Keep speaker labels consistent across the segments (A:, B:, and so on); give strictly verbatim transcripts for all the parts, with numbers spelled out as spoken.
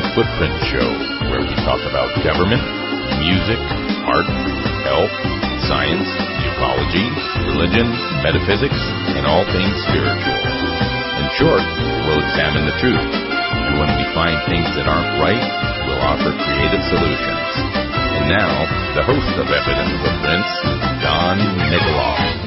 A: Evident Footprint Show, where we talk about government, music, art, health, science, ufology, religion, metaphysics, and all things spiritual. In short, we'll examine the truth, and when we find things that aren't right, we'll offer creative solutions. And now, the host of Evident Footprints, Don Nikoloff.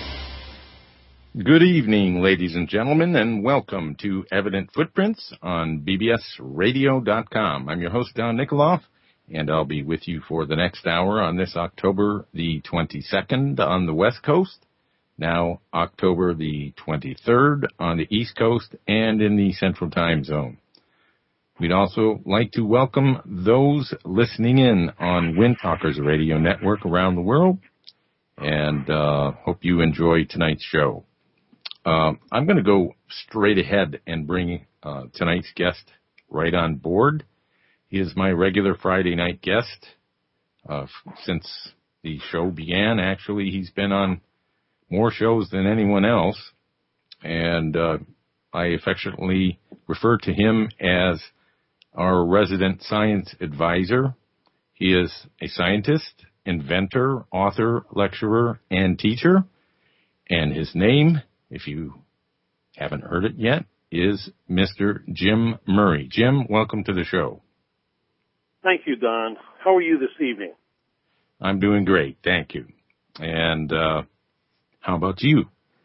A: Good evening, ladies and gentlemen, and welcome to Evident Footprints on B B S radio dot com. I'm your host, Don Nikoloff, and I'll be with you for the next hour on this October the twenty-second on the West Coast, now October the twenty-third on the East Coast and in the Central Time Zone. We'd also like to welcome those listening in on Wind Talkers Radio Network around the world, and uh, hope you enjoy tonight's show. Uh, I'm going to go straight ahead and bring uh, tonight's guest right on board. He is my regular Friday night guest uh, since the show began. Actually, he's been on more shows than anyone else, and uh, I affectionately refer to him as our resident science advisor. He is a scientist, inventor, author, lecturer, and teacher, and his name, if you haven't heard it yet, is Mister Jim Murray. Jim, welcome to the show.
B: Thank you, Don. How are you this evening?
A: I'm doing great, thank you. And uh, how about you?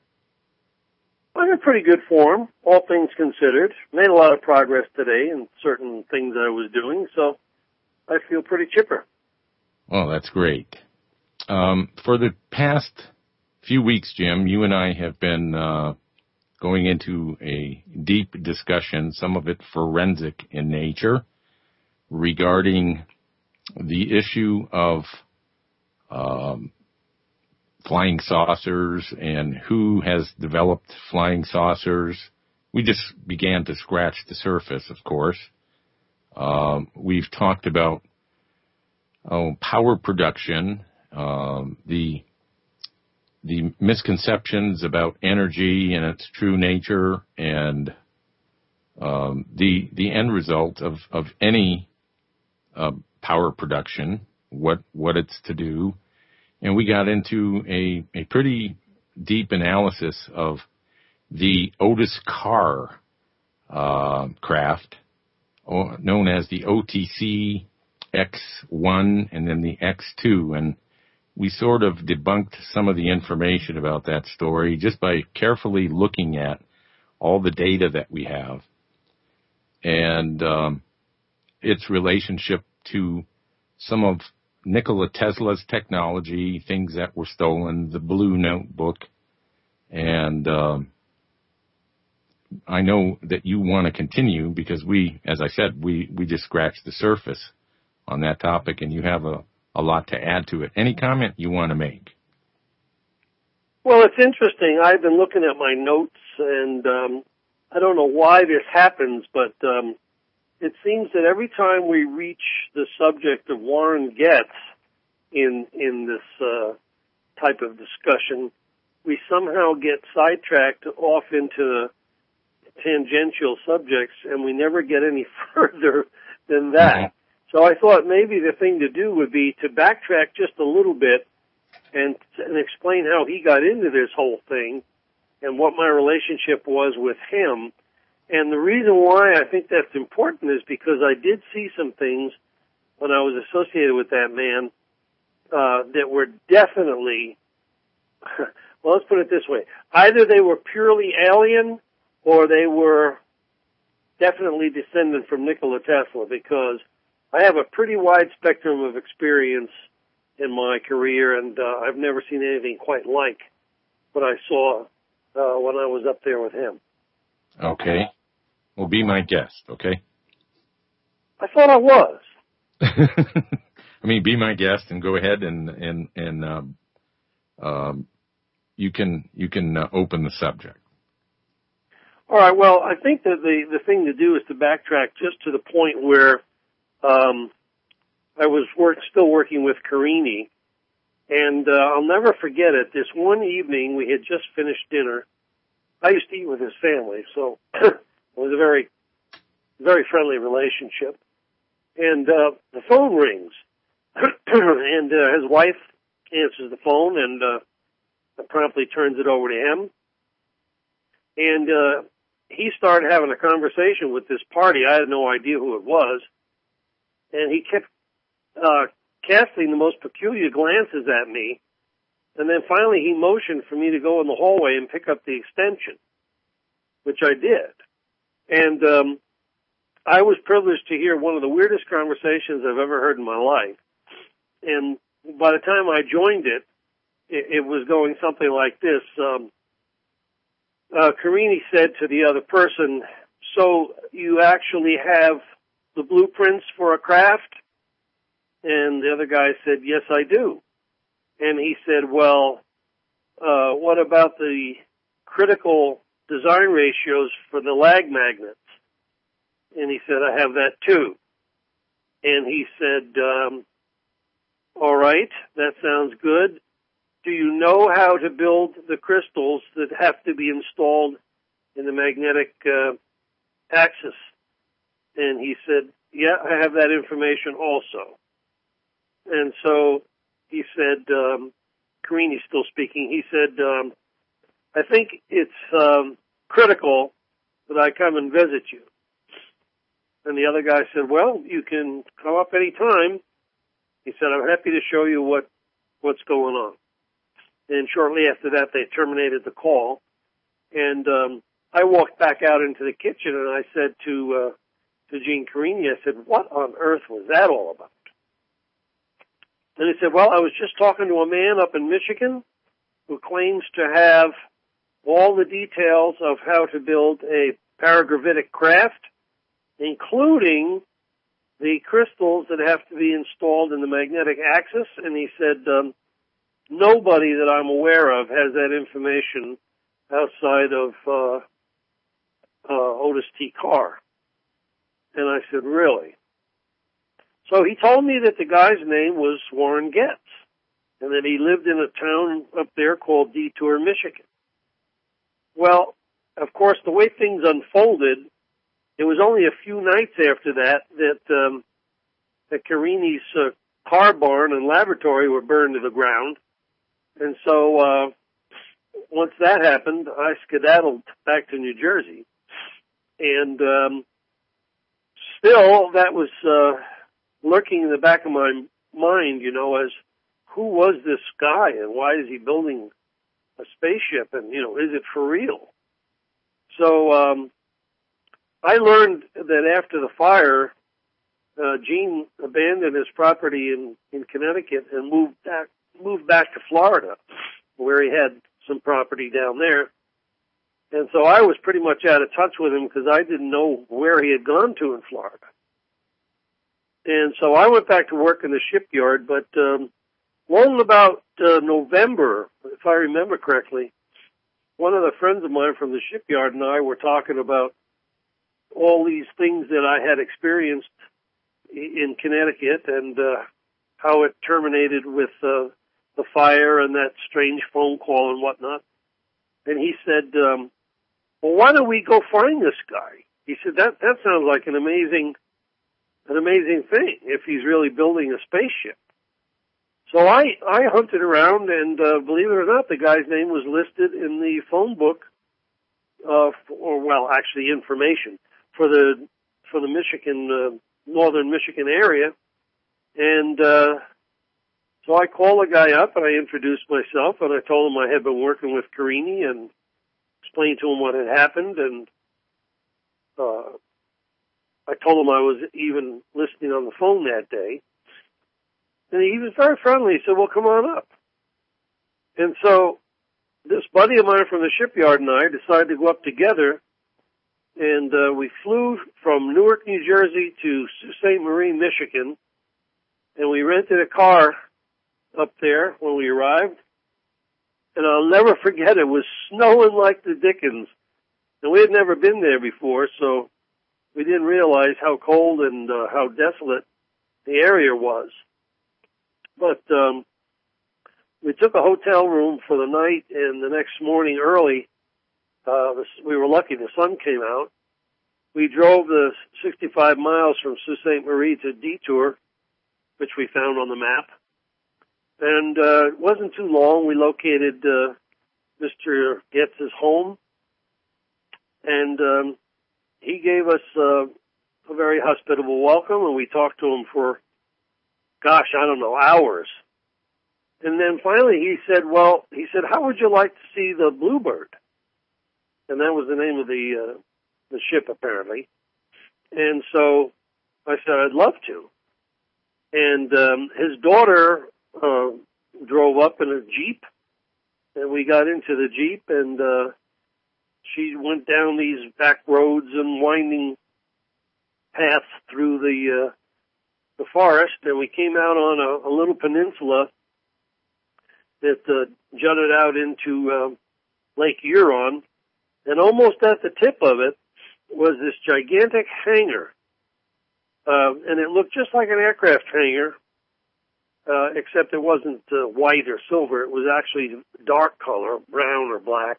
B: I'm in pretty good form, all things considered. Made a lot of progress today in certain things I was doing, so I feel pretty chipper.
A: Well, that's great. Um, for the past few weeks, Jim, you and I have been uh, going into a deep discussion, some of it forensic in nature, regarding the issue of um, flying saucers and who has developed flying saucers. We just began to scratch the surface, of course. Um, we've talked about oh, power production, um, the the misconceptions about energy and its true nature, and um, the the end result of of any uh, power production, what what it's to do, and we got into a a pretty deep analysis of the Otis Carr uh, craft, known as the O T C X one and then the X two, and we sort of debunked some of the information about that story just by carefully looking at all the data that we have and um, its relationship to some of Nikola Tesla's technology, things that were stolen, the Blue Notebook, and um, I know that you want to continue because we, as I said, we, we just scratched the surface on that topic, and you have a a lot to add to it. Any comment you want to make?
B: Well, it's interesting. I've been looking at my notes, and um, I don't know why this happens, but um, it seems that every time we reach the subject of Warren Getz in in this uh, type of discussion, we somehow get sidetracked off into tangential subjects, and we never get any further than that. Mm-hmm. So I thought maybe the thing to do would be to backtrack just a little bit and, and explain how he got into this whole thing and what my relationship was with him. And the reason why I think that's important is because I did see some things when I was associated with that man uh, that were definitely, well, let's put it this way. Either they were purely alien or they were definitely descended from Nikola Tesla, because I have a pretty wide spectrum of experience in my career, and uh, I've never seen anything quite like what I saw uh, when I was up there with him.
A: Okay. Well, be my guest, okay?
B: I thought I was.
A: I mean, be my guest and go ahead and and and um, um, you can you can uh, open the subject.
B: All right. Well, I think that the the thing to do is to backtrack just to the point where Um, I was work, still working with Carini, and uh, I'll never forget it. This one evening, we had just finished dinner. I used to eat with his family, so it was a very very friendly relationship. And uh, the phone rings, and uh, his wife answers the phone and uh, promptly turns it over to him. And uh, he started having a conversation with this party. I had no idea who it was. And he kept uh, casting the most peculiar glances at me. And then finally he motioned for me to go in the hallway and pick up the extension, which I did. And um, I was privileged to hear one of the weirdest conversations I've ever heard in my life. And by the time I joined it, it, it was going something like this. Um, uh, Carini said to the other person, "So you actually have the blueprints for a craft?" And the other guy said, "Yes, I do." And he said, "Well, uh, what about the critical design ratios for the lag magnets?" And he said, "I have that too." And he said, um, "All right, that sounds good. Do you know how to build the crystals that have to be installed in the magnetic uh, axis?" And he said, "Yeah, I have that information also." And so he said, um, Carini's still speaking, he said, um, "I think it's um, critical that I come and visit you." And the other guy said, "Well, you can come up any time." He said, "I'm happy to show you what, what's going on." And shortly after that, they terminated the call. And um, I walked back out into the kitchen, and I said to uh, to Gene Carini, I said, "What on earth was that all about?" And he said, "Well, I was just talking to a man up in Michigan who claims to have all the details of how to build a paragravitic craft, including the crystals that have to be installed in the magnetic axis." And he said, um, "Nobody that I'm aware of has that information outside of uh, uh, Otis T. Carr." And I said, "Really?" So he told me that the guy's name was Warren Getz, and that he lived in a town up there called Detour, Michigan. Well, of course, the way things unfolded, it was only a few nights after that that um, that Carini's uh, car barn and laboratory were burned to the ground. And so uh, once that happened, I skedaddled back to New Jersey. And um, still, that was uh, lurking in the back of my mind, you know, as who was this guy and why is he building a spaceship? And, you know, is it for real? So um, I learned that after the fire, uh, Gene abandoned his property in, in Connecticut and moved back, moved back to Florida, where he had some property down there. And so I was pretty much out of touch with him because I didn't know where he had gone to in Florida. And so I went back to work in the shipyard, but um, long about uh, November, if I remember correctly, one of the friends of mine from the shipyard and I were talking about all these things that I had experienced in Connecticut and uh, how it terminated with uh, the fire and that strange phone call and whatnot. And he said, um, "Well, why don't we go find this guy?" He said, that that sounds like an amazing an amazing thing if he's really building a spaceship. So I, I hunted around, and uh, believe it or not, the guy's name was listed in the phone book, uh, for, or well, actually information for the for the Michigan, uh, northern Michigan area. And uh, so I called the guy up, and I introduced myself, and I told him I had been working with Carini and explained to him what had happened, and uh, I told him I was even listening on the phone that day. And he was very friendly. He said, "Well, come on up." And so this buddy of mine from the shipyard and I decided to go up together, and uh, we flew from Newark, New Jersey to Sault Ste. Marie, Michigan, and we rented a car up there when we arrived. And I'll never forget, it was snowing like the dickens. And we had never been there before, so we didn't realize how cold and uh, how desolate the area was. But um, we took a hotel room for the night, and the next morning early, uh, we were lucky the sun came out, we drove the sixty-five miles from Sault Ste. Marie to Detour, which we found on the map. And uh, it wasn't too long. We located uh, Mister Getz' home, and um, he gave us uh, a very hospitable welcome, and we talked to him for, gosh, I don't know, hours. And then finally he said, well, he said, how would you like to see the Bluebird? And that was the name of the uh, the ship, apparently. And so I said, I'd love to. And um, his daughter uh, drove up in a Jeep, and we got into the Jeep, and uh, she went down these back roads and winding paths through the uh, the forest, and we came out on a, a little peninsula that uh, jutted out into uh, Lake Huron, and almost at the tip of it was this gigantic hangar, uh, and it looked just like an aircraft hangar, uh, except it wasn't uh, white or silver. It was actually dark color, brown or black,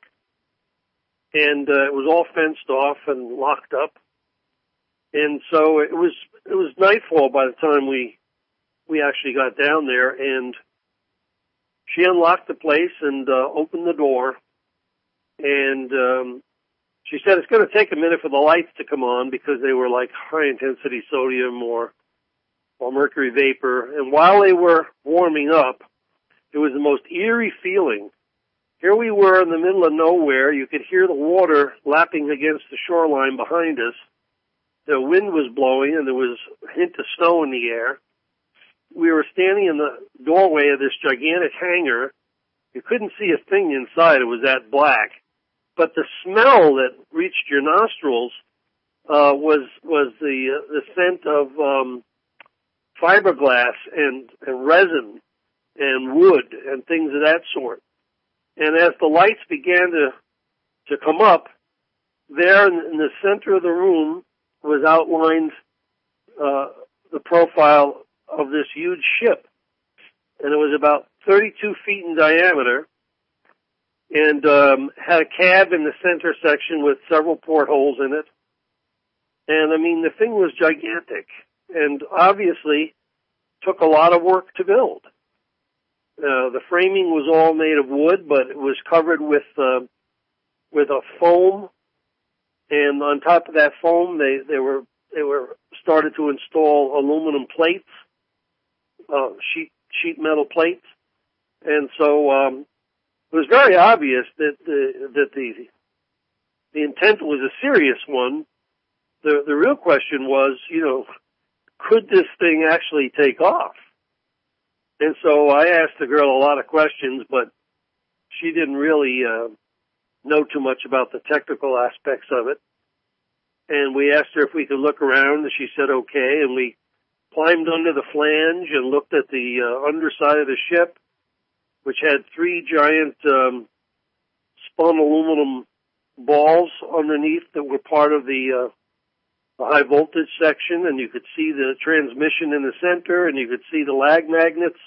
B: and uh, it was all fenced off and locked up. And so it was it was nightfall by the time we we actually got down there, and she unlocked the place and uh, opened the door, and um, she said it's going to take a minute for the lights to come on because they were like high-intensity sodium or, or mercury vapor. And while they were warming up, it was the most eerie feeling. Here we were in the middle of nowhere. You could hear the water lapping against the shoreline behind us. The wind was blowing, and there was a hint of snow in the air. We were standing in the doorway of this gigantic hangar. You couldn't see a thing inside. It was that black. But the smell that reached your nostrils uh, was was the uh, the scent of um, fiberglass and, and resin and wood and things of that sort. And as the lights began to to come up, there in, in the center of the room was outlined uh, the profile of this huge ship, and it was about thirty-two feet in diameter, and um, had a cab in the center section with several portholes in it. And I mean, the thing was gigantic, and obviously took a lot of work to build. Uh, the framing was all made of wood, but it was covered with uh, with a foam, and on top of that foam, they they were they were started to install aluminum plates. Uh, sheet sheet metal plates, and so um, it was very obvious that the that the the intent was a serious one. The the real question was, you know, could this thing actually take off? And so I asked the girl a lot of questions, but she didn't really uh, know too much about the technical aspects of it. And we asked her if we could look around, and she said okay, and we climbed under the flange and looked at the uh, underside of the ship, which had three giant um, spun aluminum balls underneath that were part of the, uh, the high voltage section, and you could see the transmission in the center, and you could see the lag magnets.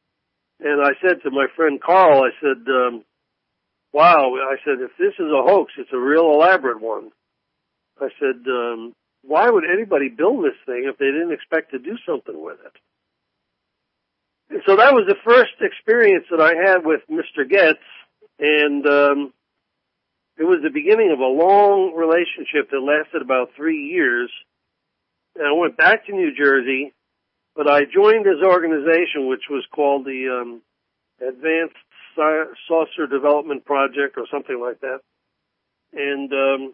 B: And I said to my friend Carl, I said, um, wow, I said, if this is a hoax, it's a real elaborate one. I said, um, why would anybody build this thing if they didn't expect to do something with it? And so that was the first experience that I had with Mister Getz, and um, it was the beginning of a long relationship that lasted about three years. And I went back to New Jersey, but I joined his organization, which was called the um, Advanced Saucer Development Project or something like that. And um,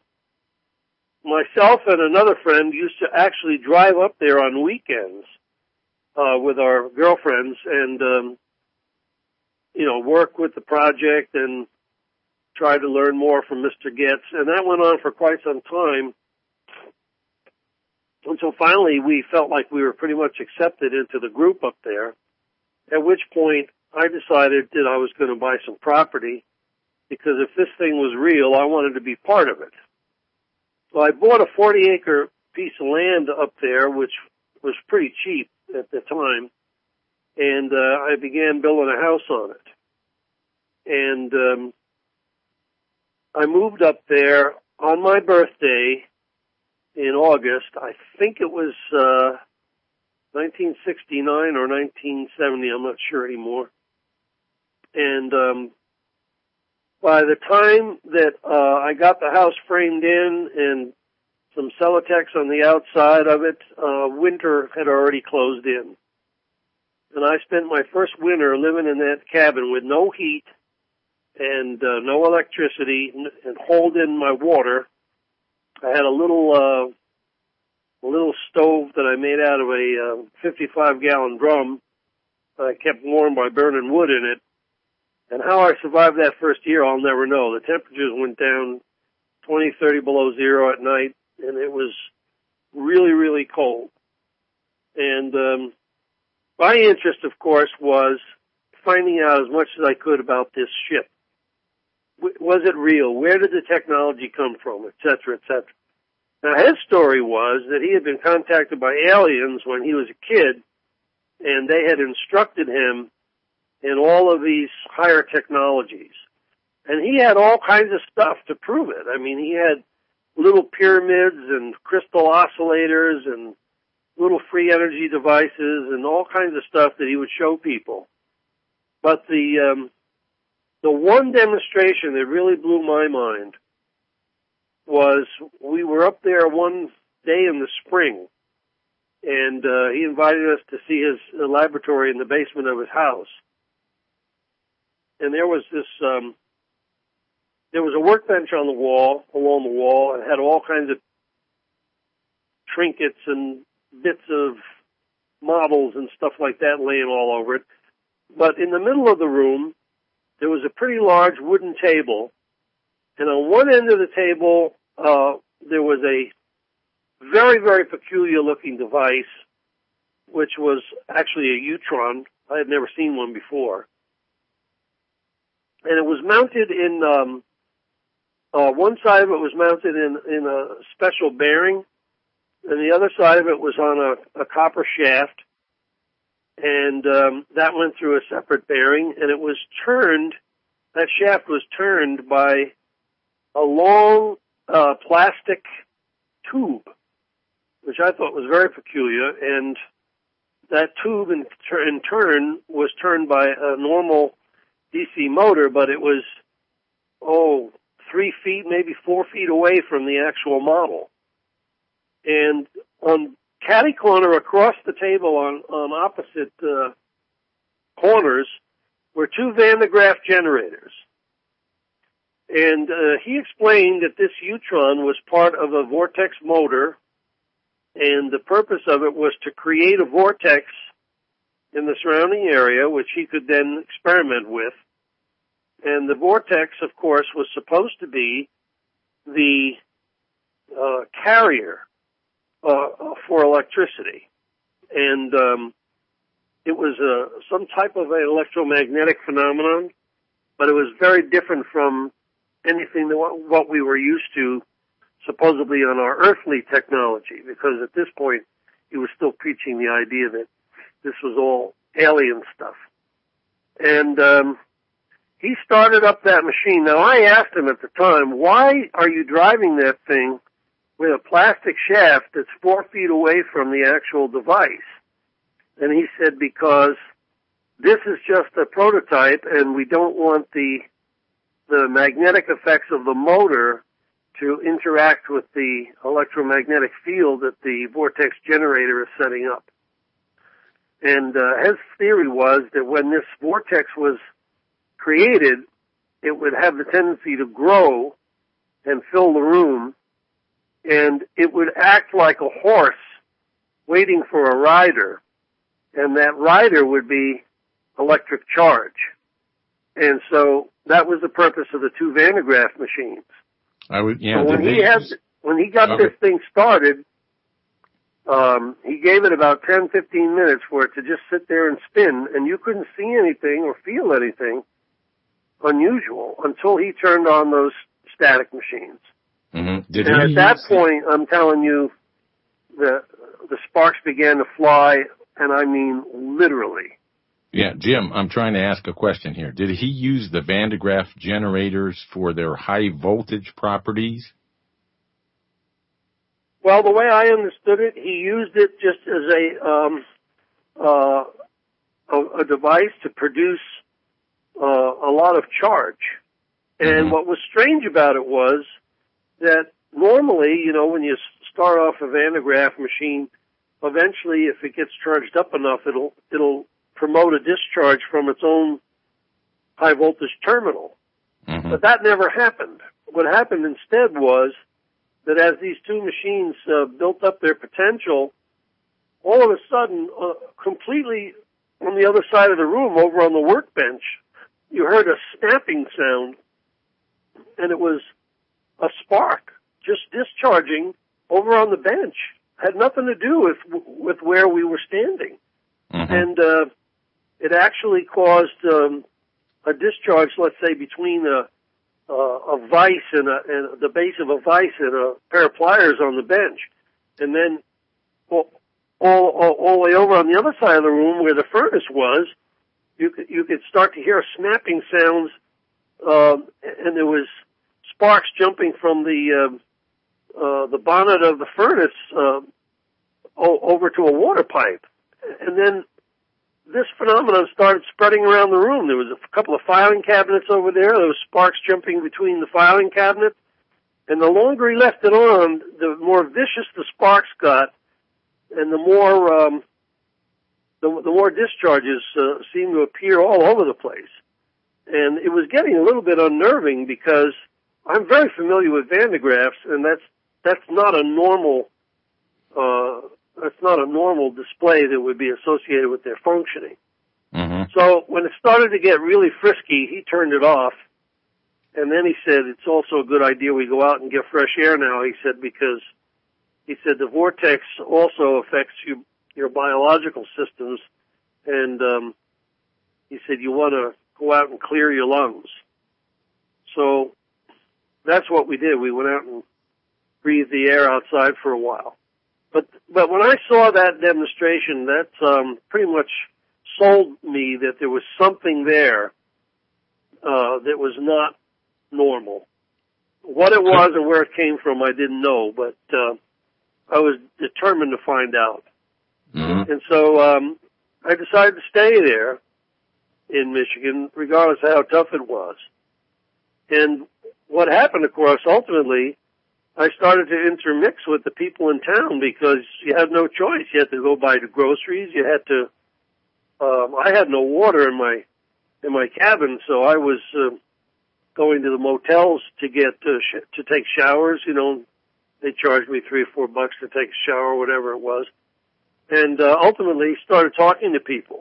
B: myself and another friend used to actually drive up there on weekends uh, with our girlfriends and, um, you know, work with the project and try to learn more from Mister Getz. And that went on for quite some time until finally we felt like we were pretty much accepted into the group up there, at which point I decided that I was going to buy some property because if this thing was real, I wanted to be part of it. So I bought a forty acre piece of land up there, which was pretty cheap at the time, and uh, I began building a house on it. And um, I moved up there on my birthday in August. I think it was uh, nineteen sixty-nine or nineteen seventy. I'm not sure anymore. And um, by the time that uh, I got the house framed in and some Celotex on the outside of it, uh, winter had already closed in. And I spent my first winter living in that cabin with no heat and uh, no electricity and holding my water. I had a little uh, a little stove that I made out of a uh, fifty-five gallon drum that I kept warm by burning wood in it. And how I survived that first year, I'll never know. The temperatures went down twenty, thirty below zero at night, and it was really, really cold. And um, my interest, of course, was finding out as much as I could about this ship. W- was it real? Where did the technology come from, et cetera, et cetera. Now, his story was that he had been contacted by aliens when he was a kid, and they had instructed him in all of these higher technologies. And he had all kinds of stuff to prove it. I mean, he had little pyramids and crystal oscillators and little free energy devices and all kinds of stuff that he would show people. But the um, the one demonstration that really blew my mind was we were up there one day in the spring, and uh, he invited us to see his uh, laboratory in the basement of his house. And there was this, um, there was a workbench on the wall, along the wall, and had all kinds of trinkets and bits of models and stuff like that laying all over it. But in the middle of the room, there was a pretty large wooden table, and on one end of the table, uh, there was a very, very peculiar-looking device, which was actually a Utron. I had never seen one before. And it was mounted in, um, uh, one side of it was mounted in, in a special bearing, and the other side of it was on a, a copper shaft, and um, that went through a separate bearing, and it was turned, that shaft was turned by a long uh, plastic tube, which I thought was very peculiar, and that tube in, in turn was turned by a normal D C motor, but it was, oh, three feet, maybe four feet away from the actual model. And on catty corner across the table on, on opposite uh, corners were two Van de Graaff generators. And uh, he explained that this Utron was part of a vortex motor, and the purpose of it was to create a vortex in the surrounding area, which he could then experiment with. And the vortex, of course, was supposed to be the uh, carrier uh, for electricity. And um, it was uh, some type of an electromagnetic phenomenon, but it was very different from anything that what we were used to supposedly on our earthly technology, because at this point he was still preaching the idea that this was all alien stuff. And um, he started up that machine. Now, I asked him at the time, why are you driving that thing with a plastic shaft that's four feet away from the actual device? And he said, because this is just a prototype, and we don't want the the magnetic effects of the motor to interact with the electromagnetic field that the vortex generator is setting up. And uh, his theory was that when this vortex was created, it would have the tendency to grow and fill the room, and it would act like a horse waiting for a rider, and that rider would be electric charge. And so that was the purpose of the two Van de Graaff machines.
A: I would, yeah.
B: So when he had, when he got
A: okay.
B: this thing started, um, he gave it about ten, fifteen minutes for it to just sit there and spin, and you couldn't see anything or feel anything unusual until he turned on those static machines.
A: Mm-hmm. Did
B: and
A: he
B: at that
A: use...
B: point, I'm telling you, the the sparks began to fly, and I mean literally.
A: Yeah, Jim, I'm trying to ask a question here. Did he use the Van de Graaff generators for their high voltage properties?
B: Well, the way I understood it, he used it just as a um, uh, a, a device to produce uh, a lot of charge. And
A: Mm-hmm.
B: what was strange about it was that normally, you know, when you start off a Van de Graaff machine, eventually, if it gets charged up enough, it'll it'll promote a discharge from its own high voltage terminal.
A: Mm-hmm.
B: But that never happened. What happened instead was that as these two machines uh, built up their potential, all of a sudden, uh, completely on the other side of the room, over on the workbench, you heard a snapping sound, and it was a spark just discharging over on the bench. Had nothing to do with with where we were standing.
A: Mm-hmm.
B: And uh, it actually caused um, a discharge, let's say, between a Uh, a vise and, a, and the base of a vise and a pair of pliers on the bench. And then all, all, all, all the way over on the other side of the room where the furnace was, you could, you could start to hear snapping sounds, um, and there was sparks jumping from the, uh, uh, the bonnet of the furnace, uh, o- over to a water pipe. And then this phenomenon started spreading around the room. There was a couple of filing cabinets over there. There was sparks jumping between the filing cabinets. And the longer he left it on, the more vicious the sparks got, and the more um, the, the more discharges uh, seemed to appear all over the place. And it was getting a little bit unnerving because I'm very familiar with Van de Graaffs, and that's that's not a normal. Uh, It's not a normal display that would be associated with their functioning.
A: Mm-hmm.
B: So when it started to get really frisky, he turned it off. And then he said, it's also a good idea we go out and get fresh air now, he said, because he said the vortex also affects you, your biological systems. And um, he said you want to go out and clear your lungs. So that's what we did. We went out and breathed the air outside for a while. But but when I saw that demonstration, that um, pretty much sold me that there was something there uh, that was not normal. What it was and where it came from, I didn't know, but uh, I was determined to find out.
A: Mm-hmm.
B: And so um, I decided to stay there in Michigan, regardless of how tough it was. And what happened, of course, ultimately, I started to intermix with the people in town because you had no choice. You had to go buy the groceries. You had to. Um, I had no water in my in my cabin, so I was uh, going to the motels to get uh, sh- to take showers. You know, they charged me three or four bucks to take a shower, whatever it was, and uh, ultimately started talking to people.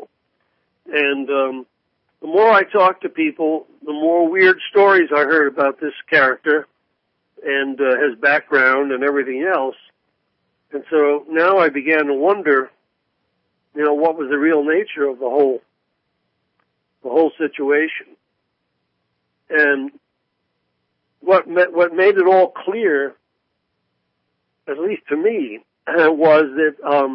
B: And um, the more I talked to people, the more weird stories I heard about this character and uh, his background and everything else. And so now I began to wonder, you know, what was the real nature of the whole, the whole situation. And what ma- what made it all clear, at least to me, was that um,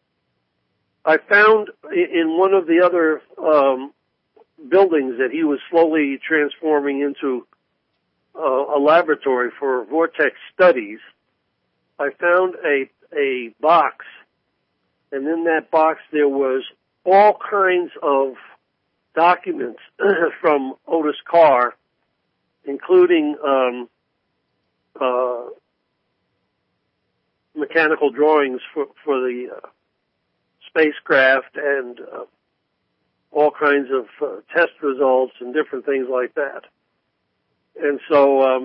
B: I found in one of the other um, buildings that he was slowly transforming into Uh, a laboratory for vortex studies. I found a a box, and in that box there was all kinds of documents from Otis Carr, including um, uh, mechanical drawings for for the uh, spacecraft and uh, all kinds of uh, test results and different things like that. And so um,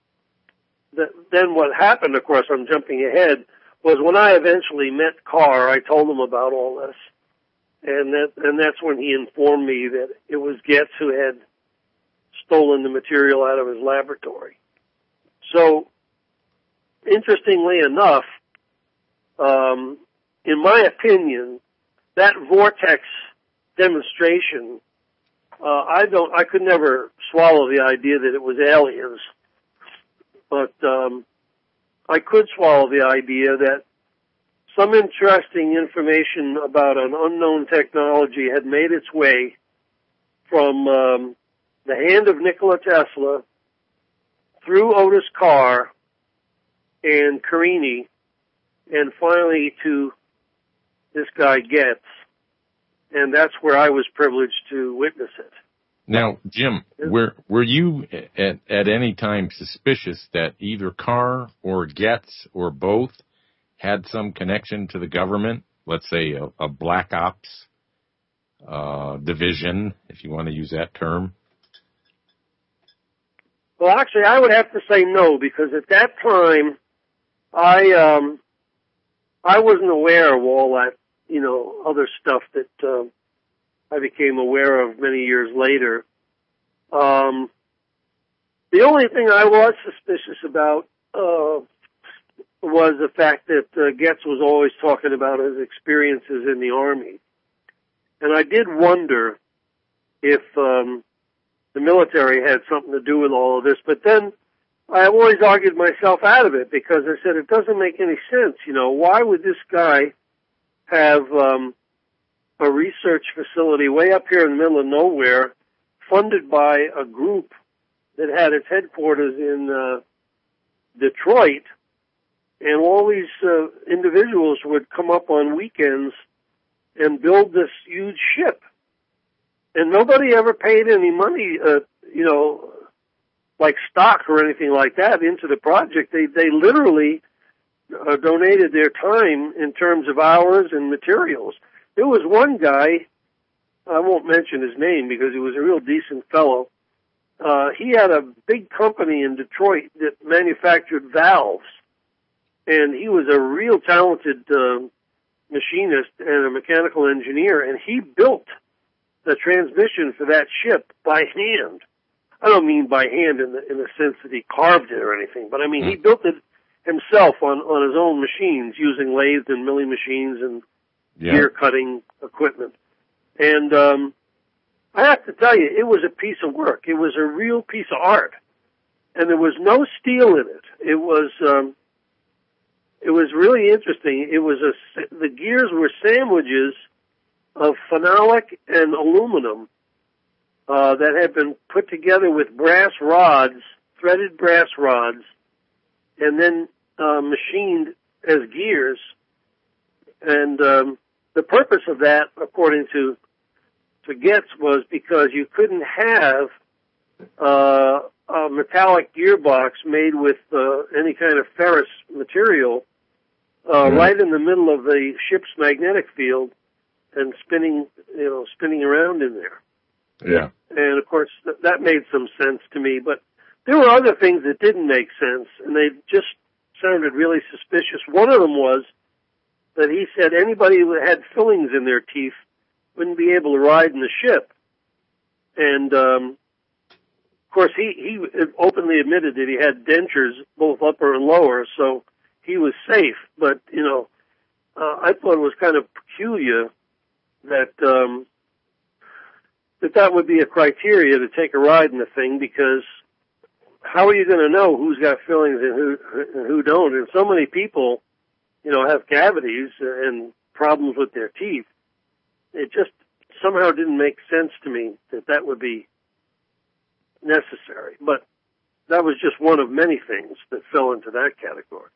B: th- then what happened, of course, I'm jumping ahead, was when I eventually met Carr, I told him about all this. And that and that's when he informed me that it was Getz who had stolen the material out of his laboratory. So, interestingly enough, um, in my opinion, that vortex demonstration, Uh, I don't. I could never swallow the idea that it was aliens, but um, I could swallow the idea that some interesting information about an unknown technology had made its way from um, the hand of Nikola Tesla through Otis Carr and Carini and finally to this guy Getz. And that's where I was privileged to witness it.
A: Now, Jim, were were you at, at any time suspicious that either Carr or Getz or both had some connection to the government? Let's say a, a black ops uh, division, if you want to use that term.
B: Well, actually, I would have to say no, because at that time, I um, I wasn't aware of all that, you know, other stuff that uh, I became aware of many years later. Um, the only thing I was suspicious about uh, was the fact that uh, Getz was always talking about his experiences in the Army. And I did wonder if um, the military had something to do with all of this. But then I always argued myself out of it, because I said it doesn't make any sense. You know, why would this guy have um, a research facility way up here in the middle of nowhere, funded by a group that had its headquarters in uh, Detroit, and all these uh, individuals would come up on weekends and build this huge ship, and nobody ever paid any money, uh, you know, like stock or anything like that into the project. They they literally uh, donated their time in terms of hours and materials. There was one guy, I won't mention his name because he was a real decent fellow. Uh, he had a big company in Detroit that manufactured valves, and he was a real talented uh, machinist and a mechanical engineer, and he built the transmission for that ship by hand. I don't mean by hand in the in the sense that he carved it or anything, but I mean he built it himself on on his own machines using lathe and milling machines and yeah. gear cutting equipment. And um, I have to tell you, it was a piece of work. It was a real piece of art, and there was no steel in it. It was um, it was really interesting. It was a the gears were sandwiches of phenolic and aluminum uh, that had been put together with brass rods, threaded brass rods, and then uh, machined as gears. And um, the purpose of that, according to to Getz, was because you couldn't have uh, a metallic gearbox made with uh, any kind of ferrous material uh, mm-hmm. right in the middle of the ship's magnetic field and spinning, you know, spinning around in there.
A: Yeah.
B: And of course, th- that made some sense to me. But there were other things that didn't make sense, and they just sounded really suspicious. One of them was that he said anybody who had fillings in their teeth wouldn't be able to ride in the ship. And, um, of course, he, he openly admitted that he had dentures, both upper and lower, so he was safe. But, you know, uh, I thought it was kind of peculiar that, um, that that would be a criteria to take a ride in the thing, because how are you going to know who's got fillings and who, and who don't? And so many people, you know, have cavities and problems with their teeth. It just somehow didn't make sense to me that that would be necessary. But that was just one of many things that fell into that category.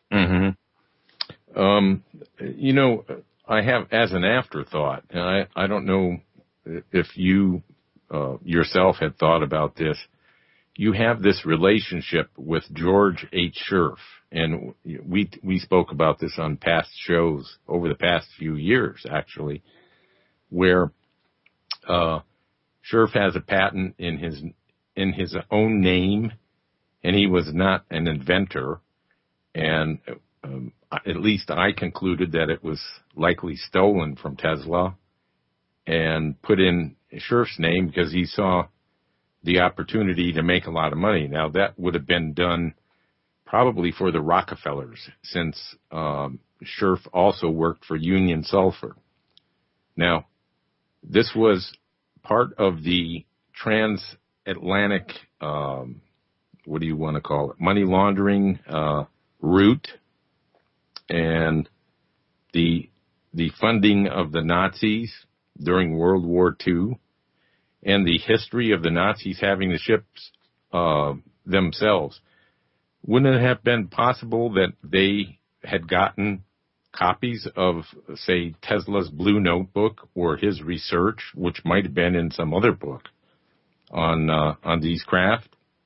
A: Mm-hmm. Um, you know, I have, as an afterthought, and I, I don't know if you uh, yourself had thought about this, you have this relationship with George H. Scherff, and we we spoke about this on past shows over the past few years, actually, where uh, Scherff has a patent in his in his own name, and he was not an inventor, and um, at least I concluded that it was likely stolen from Tesla and put in Scherff's name because he saw the opportunity to make a lot of money. Now, that would have been done probably for the Rockefellers, since um, Scherff also worked for Union Sulphur. Now, this was part of the transatlantic, um, what do you want to call it, money laundering uh, route, and the the funding of the Nazis during World War Two, and the history of the Nazis having the ships uh, themselves. Wouldn't it have been possible that they had gotten copies of, say, Tesla's Blue Notebook or his research, which might have been in some other book on uh, on these craft?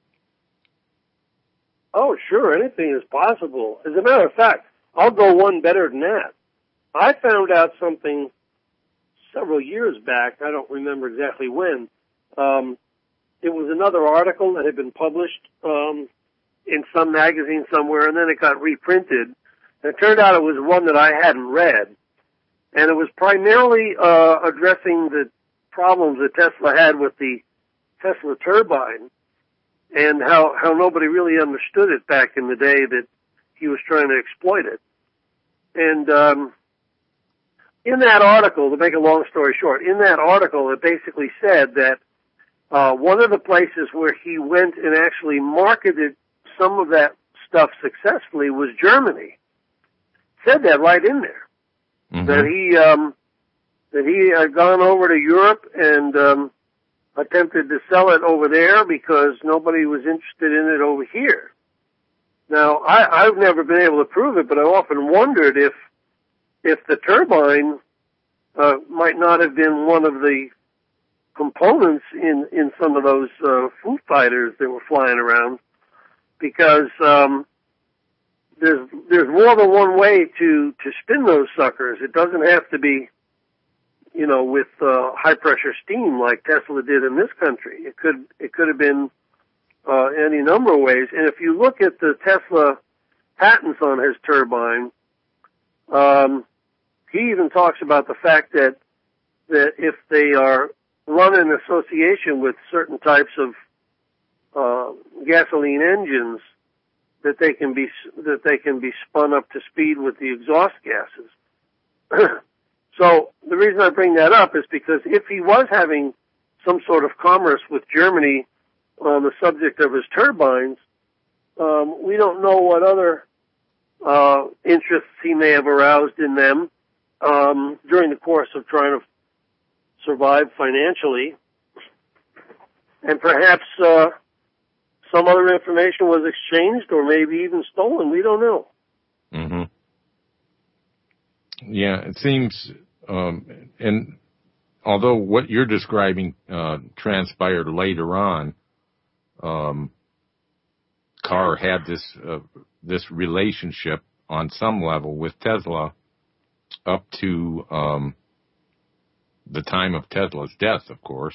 B: Oh, sure. Anything is possible. As a matter of fact, I'll go one better than that. I found out something several years back. I don't remember exactly when. Um, it was another article that had been published um, in some magazine somewhere, and then it got reprinted. And it turned out it was one that I hadn't read. And it was primarily uh, addressing the problems that Tesla had with the Tesla turbine and how, how nobody really understood it back in the day that he was trying to exploit it. And um, in that article, to make a long story short, in that article it basically said that uh, one of the places where he went and actually marketed some of that stuff successfully was Germany. Said that right in there. Mm-hmm. That he um, that he had gone over to Europe and um, attempted to sell it over there because nobody was interested in it over here. Now, I, I've never been able to prove it, but I've often wondered if if the turbine uh, might not have been one of the components in, in some of those uh, Foo Fighters that were flying around, because um, there's there's more than one way to, to spin those suckers. It doesn't have to be, you know, with uh, high pressure steam like Tesla did in this country. It could it could have been uh, any number of ways. And if you look at the Tesla patents on his turbine, um, he even talks about the fact that that if they are run in association with certain types of uh, gasoline engines, that they can be that they can be spun up to speed with the exhaust gases. So the reason I bring that up is because if he was having some sort of commerce with Germany on the subject of his turbines, um, we don't know what other uh, interests he may have aroused in them um, during the course of trying to survive financially, and perhaps uh, some other information was exchanged or maybe even stolen. We don't know.
A: Mm-hmm. Yeah, it seems, um, and although what you're describing uh, transpired later on, um, Carr had this uh, this relationship on some level with Tesla up to um, the time of Tesla's death, of course.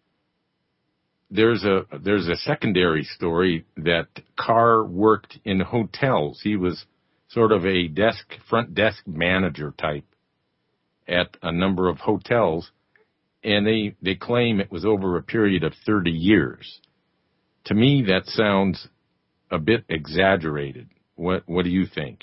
A: There's a there's a secondary story that Carr worked in hotels. He was sort of a desk front desk manager type at a number of hotels, and they they claim it was over a period of thirty years. To me, that sounds a bit exaggerated. What what do you think?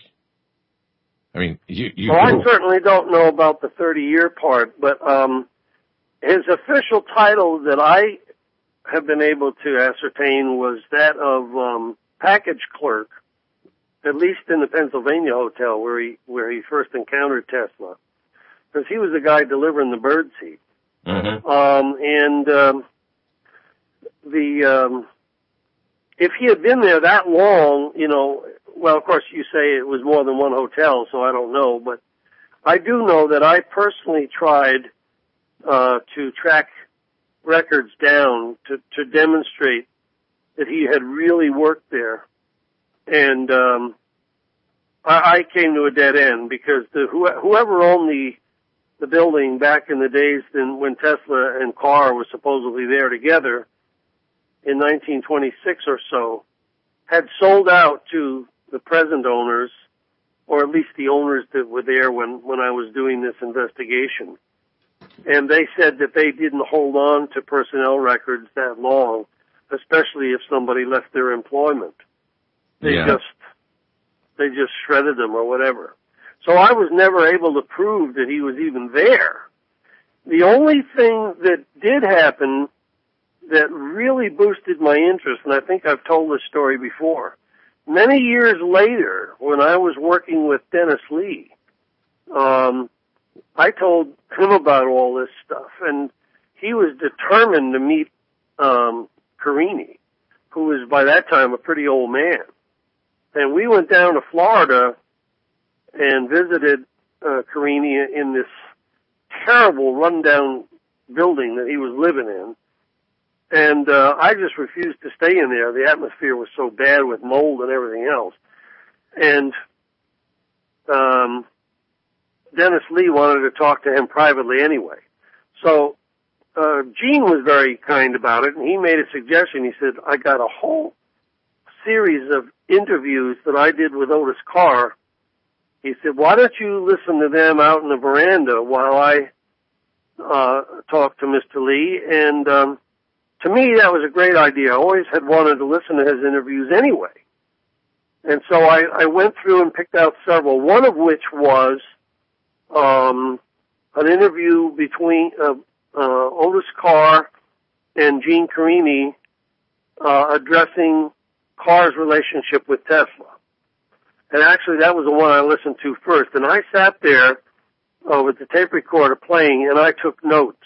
A: I mean, you, you
B: well, I certainly don't know about the thirty-year part, but um, his official title that I have been able to ascertain was that of um, package clerk, at least in the Pennsylvania hotel where he where he first encountered Tesla, because he was the guy delivering the bird seed.
A: Mm-hmm.
B: Um, and um, the um, if he had been there that long, you know, well, of course you say it was more than one hotel, so I don't know, but I do know that I personally tried uh, to track records down to, to demonstrate that he had really worked there. And um, I, I came to a dead end because the, whoever owned the the building back in the days when Tesla and Carr were supposedly there together in nineteen twenty-six or so had sold out to the present owners, or at least the owners that were there when, when I was doing this investigation. And they said that they didn't hold on to personnel records that long, especially if somebody left their employment. They
A: yeah.
B: just, they just shredded them or whatever. So I was never able to prove that he was even there. The only thing that did happen that really boosted my interest, and I think I've told this story before, many years later, when I was working with Dennis Lee, um, I told him about all this stuff, and he was determined to meet um, Carini, who was by that time a pretty old man. And we went down to Florida and visited uh, Carini in this terrible rundown building that he was living in. And uh, I just refused to stay in there. The atmosphere was so bad with mold and everything else. And um, Dennis Lee wanted to talk to him privately anyway. So uh, Gene was very kind about it, and he made a suggestion. He said, I got a whole series of interviews that I did with Otis Carr. He said, why don't you listen to them out in the veranda while I uh, talk to Mister Lee? And um, to me, that was a great idea. I always had wanted to listen to his interviews anyway. And so I, I went through and picked out several, one of which was um, an interview between uh, uh, Otis Carr and Gene Carini uh, addressing Carr's relationship with Tesla. And actually, that was the one I listened to first. And I sat there uh, with the tape recorder playing, and I took notes.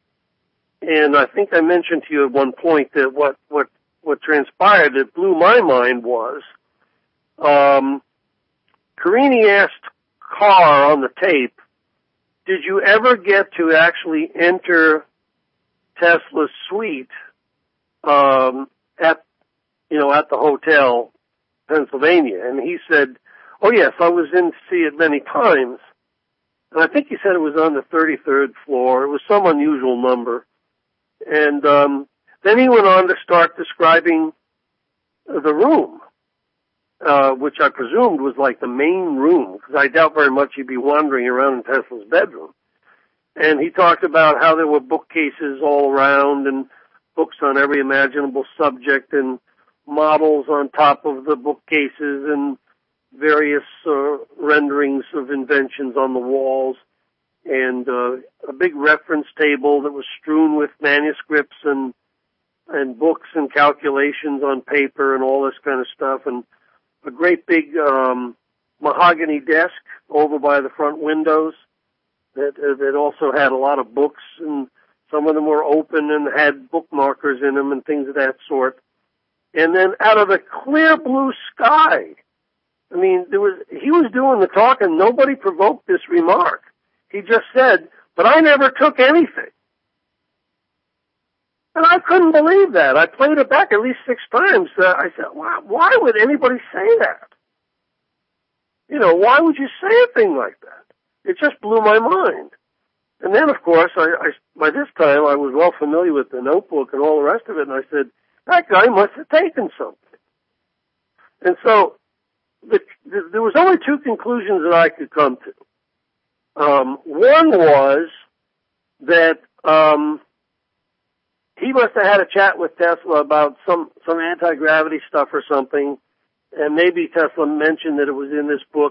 B: And I think I mentioned to you at one point that what, what, what transpired that blew my mind was um, Carini asked Carr on the tape, did you ever get to actually enter Tesla's suite um, at, you know, at the hotel, Pennsylvania? And he said, oh yes, I was in to see it many times. And I think he said it was on the thirty-third floor. It was some unusual number. And um, then he went on to start describing the room, uh, which I presumed was like the main room, because I doubt very much he'd be wandering around in Tesla's bedroom. And he talked about how there were bookcases all around and books on every imaginable subject and models on top of the bookcases and various uh, renderings of inventions on the walls, and uh, a big reference table that was strewn with manuscripts and and books and calculations on paper and all this kind of stuff, and a great big um, mahogany desk over by the front windows that uh, that also had a lot of books, and some of them were open and had bookmarkers in them and things of that sort. And then out of the clear blue sky, I mean, there was he was doing the talking. Nobody provoked this remark. He just said, but I never took anything. And I couldn't believe that. I played it back at least six times. Uh, I said, why, why would anybody say that? You know, why would you say a thing like that? It just blew my mind. And then, of course, I, I by this time, I was well familiar with the notebook and all the rest of it, and I said, that guy must have taken something. And so the, the, there was only two conclusions that I could come to. Um, one was that um, he must have had a chat with Tesla about some, some anti-gravity stuff or something, and maybe Tesla mentioned that it was in this book,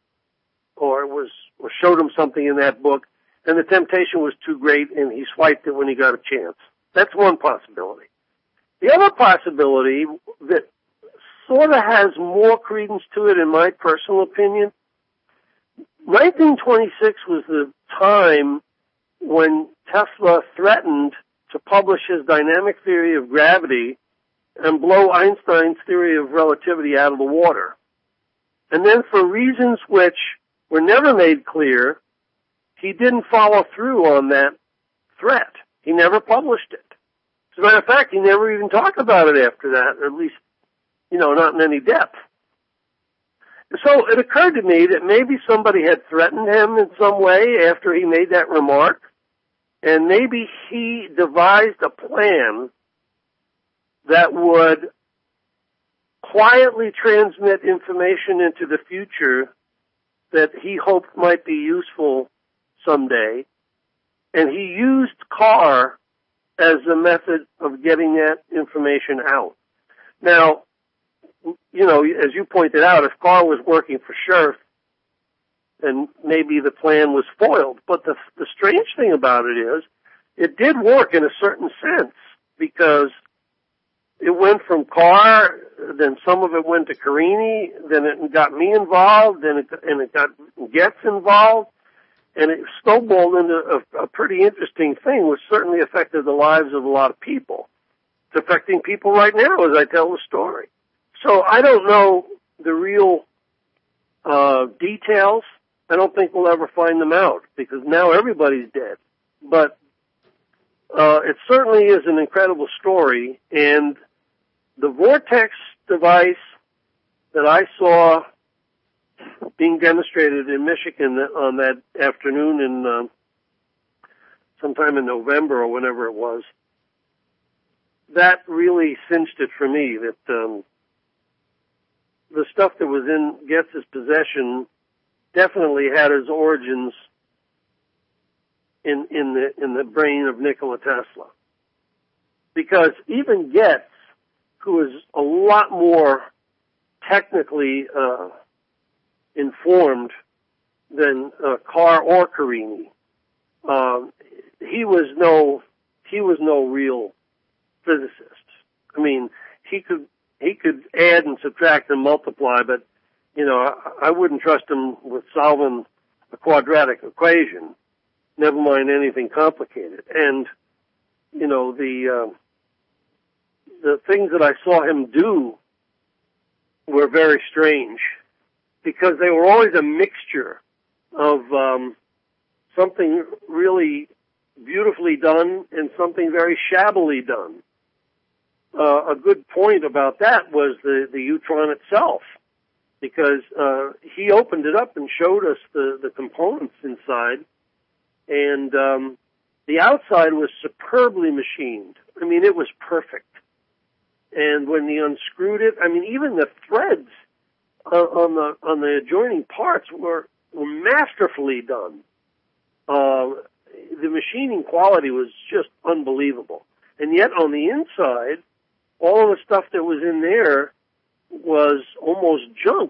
B: or it was, or showed him something in that book, and the temptation was too great, and he swiped it when he got a chance. That's one possibility. The other possibility that sort of has more credence to it, in my personal opinion, nineteen twenty-six was the time when Tesla threatened to publish his dynamic theory of gravity and blow Einstein's theory of relativity out of the water. And then for reasons which were never made clear, he didn't follow through on that threat. He never published it. As a matter of fact, he never even talked about it after that, or at least, you know, not in any depth. So it occurred to me that maybe somebody had threatened him in some way after he made that remark, and maybe he devised a plan that would quietly transmit information into the future that he hoped might be useful someday, and he used Carr as a method of getting that information out. Now, you know, as you pointed out, if Carr was working for Scherf, then maybe the plan was foiled. But the, the strange thing about it is, it did work in a certain sense, because it went from Carr, then some of it went to Carini, then it got me involved, then it, and it got Getz involved, and it snowballed into a, a pretty interesting thing, which certainly affected the lives of a lot of people. It's affecting people right now as I tell the story. So I don't know the real uh, details, I don't think we'll ever find them out because now everybody's dead. But uh, it certainly is an incredible story, and the Vortex device that I saw being demonstrated in Michigan on that afternoon in uh, sometime in November or whenever it was, that really cinched it for me that um, the stuff that was in Goetz's possession definitely had its origins in in the in the brain of Nikola Tesla, because even Goetz, who is a lot more technically uh, informed than uh, Carr or Carini, um, he was no he was no real physicist. I mean, he could he could add and subtract and multiply, but you know, I, I wouldn't trust him with solving a quadratic equation. Never mind anything complicated. And you know, the uh, the things that I saw him do were very strange because they were always a mixture of um, something really beautifully done and something very shabbily done. Uh, a good point about that was the, the Utron itself, because uh, he opened it up and showed us the, the components inside, and um, the outside was superbly machined. I mean, it was perfect. And when he unscrewed it, I mean, even the threads uh, on the on the adjoining parts were, were masterfully done. Uh, the machining quality was just unbelievable. And yet on the inside, all of the stuff that was in there was almost junk.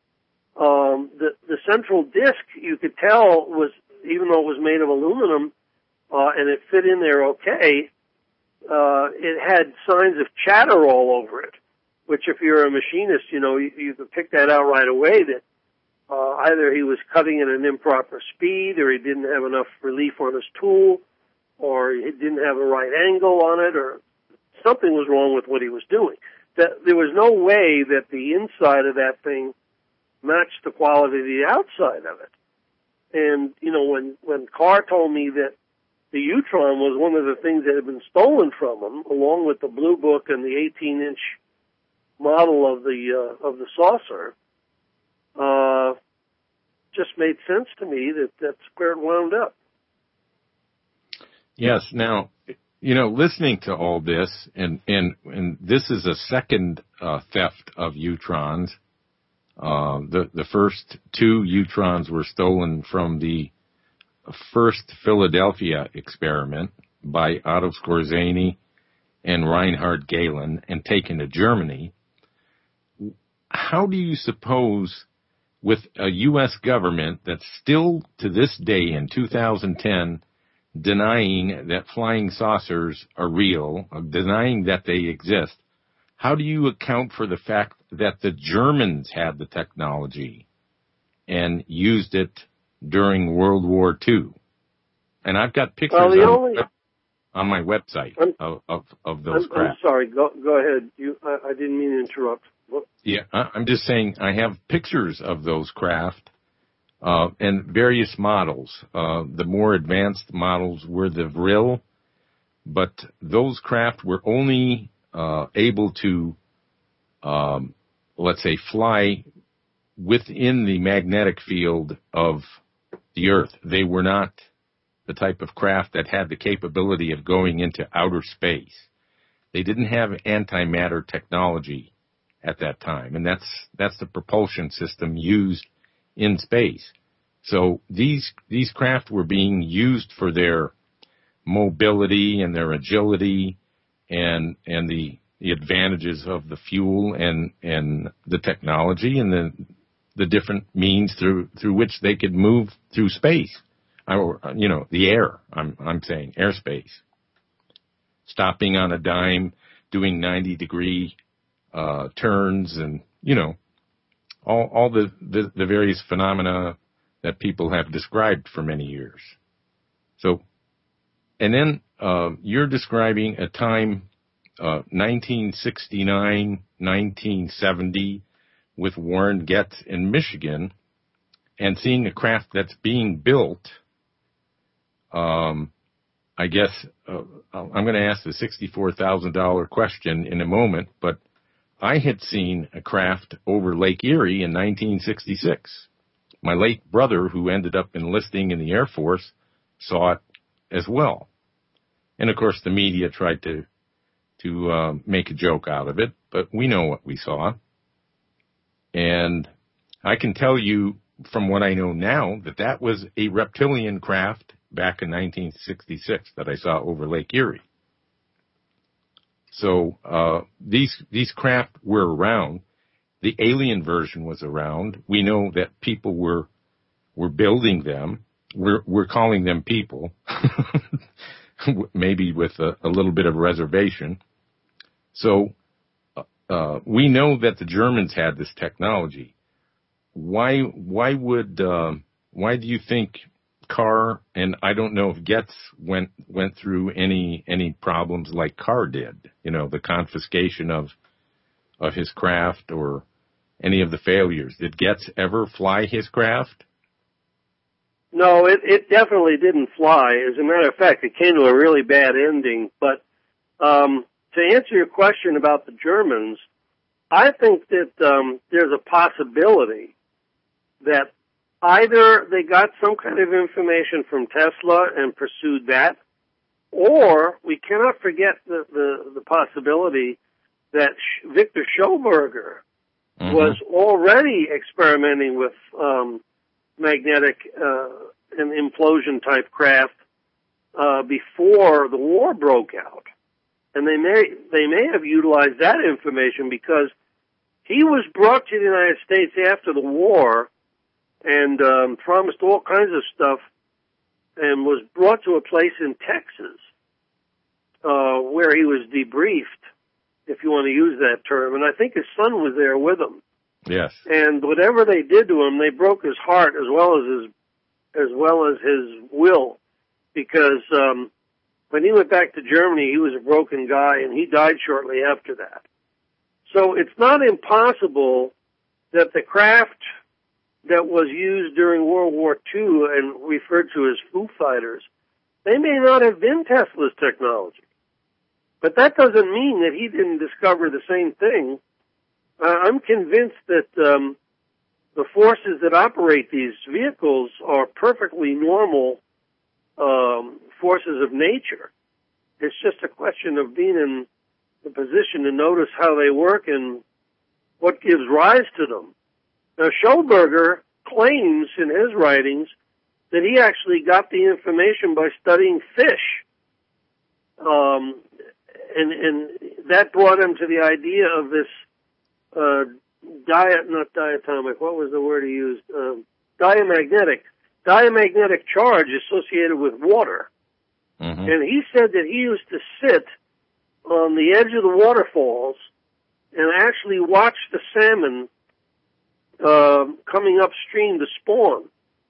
B: Um, the, the central disc, you could tell, was, even though it was made of aluminum, uh, and it fit in there okay, uh, it had signs of chatter all over it, which if you're a machinist, you know, you, you could pick that out right away, that uh, either he was cutting at an improper speed, or he didn't have enough relief on his tool, or he didn't have a right angle on it, or something was wrong with what he was doing. That there was no way that the inside of that thing matched the quality of the outside of it. And, you know, when, when Carr told me that the Utron was one of the things that had been stolen from him, along with the Blue Book and the eighteen inch model of the, uh, of the saucer, uh, just made sense to me that that's where it wound up.
A: Yes. Now, you know, listening to all this, and, and, and this is a second uh, theft of Utrons. Uh, the, the first two Utrons were stolen from the first Philadelphia experiment by Otto Skorzeny and Reinhard Gehlen and taken to Germany. How do you suppose, with a U S government that's still to this day in two thousand ten denying that flying saucers are real, denying that they exist, how do you account for the fact that the Germans had the technology and used it during World War Two? And I've got pictures
B: well, the
A: on,
B: only,
A: on my website of, of, of those
B: I'm,
A: craft.
B: I'm sorry, go, go ahead. You, I, I didn't mean to interrupt. What?
A: Yeah, I'm just saying I have pictures of those craft uh, and various models. Uh, the more advanced models were the Vril, but those craft were only uh, able to, um, let's say, fly within the magnetic field of the Earth. They were not the type of craft that had the capability of going into outer space. They didn't have antimatter technology at that time, and that's that's the propulsion system used in space. So these these craft were being used for their mobility and their agility and and the the advantages of the fuel and and the technology and the the different means through through which they could move through space, or you know, the air. I'm I'm saying airspace. Stopping on a dime, doing ninety degree uh, turns, and you know, all all the, the the various phenomena that people have described for many years. So, and then uh, you're describing a time, uh, nineteen sixty-nine, nineteen seventy, with Warren Goetz in Michigan, and seeing a craft that's being built, um, I guess uh, I'm going to ask the sixty-four thousand dollars question in a moment, but I had seen a craft over Lake Erie in nineteen sixty-six. My late brother, who ended up enlisting in the Air Force, saw it as well. And, of course, the media tried to to uh, make a joke out of it, but we know what we saw. And I can tell you from what I know now that that was a reptilian craft back in nineteen sixty-six that I saw over Lake Erie. So uh, these these craft were around. The alien version was around. We know that people were were building them. We're we're calling them people, maybe with a, a little bit of reservation. So uh, we know that the Germans had this technology. Why why would uh, why do you think Carr, and I don't know if Getz went went through any any problems like Carr did, you know, the confiscation of of his craft or any of the failures. Did Getz ever fly his craft?
B: No, it, it definitely didn't fly. As a matter of fact, it came to a really bad ending. But um, to answer your question about the Germans, I think that um, there's a possibility that either they got some kind of information from Tesla and pursued that, or we cannot forget the, the, the possibility that Victor Schauberger mm-hmm. was already experimenting with um, magnetic uh, and implosion-type craft uh, before the war broke out. And they may they may have utilized that information because he was brought to the United States after the war and um, promised all kinds of stuff, and was brought to a place in Texas uh, where he was debriefed, if you want to use that term. And I think his son was there with him.
A: Yes.
B: And whatever they did to him, they broke his heart as well as his as well as his will, because um, when he went back to Germany, he was a broken guy, and he died shortly after that. So it's not impossible that the craft that was used during World War Two and referred to as Foo Fighters, they may not have been Tesla's technology. But that doesn't mean that he didn't discover the same thing. Uh, I'm convinced that um, the forces that operate these vehicles are perfectly normal um, forces of nature. It's just a question of being in the position to notice how they work and what gives rise to them. Now, Schauberger claims in his writings that he actually got the information by studying fish. Um, and, and that brought him to the idea of this uh, diet, not diatomic, what was the word he used? Um, diamagnetic. Diamagnetic charge associated with water. Mm-hmm. And he said that he used to sit on the edge of the waterfalls and actually watch the salmon uh, coming upstream to spawn.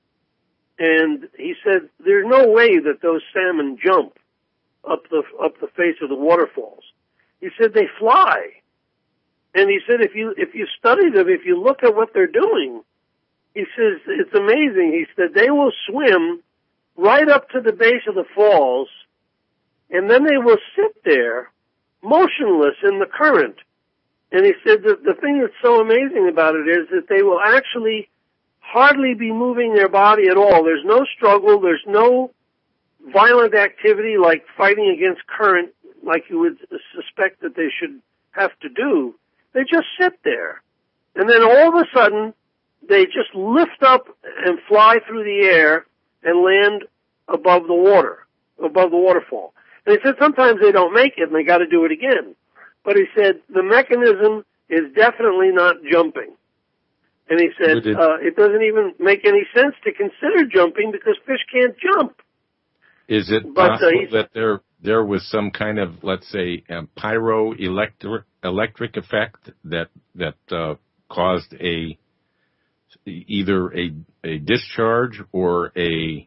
B: And he said there's no way that those salmon jump up the up the face of the waterfalls. He said they fly. And he said if you if you study them, if you look at what they're doing, he says it's amazing. He said they will swim right up to the base of the falls, and then they will sit there motionless in the current. And he said that the thing that's so amazing about it is that they will actually hardly be moving their body at all. There's no struggle. There's no violent activity like fighting against current, like you would suspect that they should have to do. They just sit there. And then all of a sudden, they just lift up and fly through the air and land above the water, above the waterfall. And he said sometimes they don't make it and they got to do it again. But he said the mechanism is definitely not jumping. And he said it, uh, it doesn't even make any sense to consider jumping because fish can't jump.
A: Is it but, possible uh, that there there was some kind of, let's say, um, pyroelectric electric effect that that uh, caused a either a a discharge or a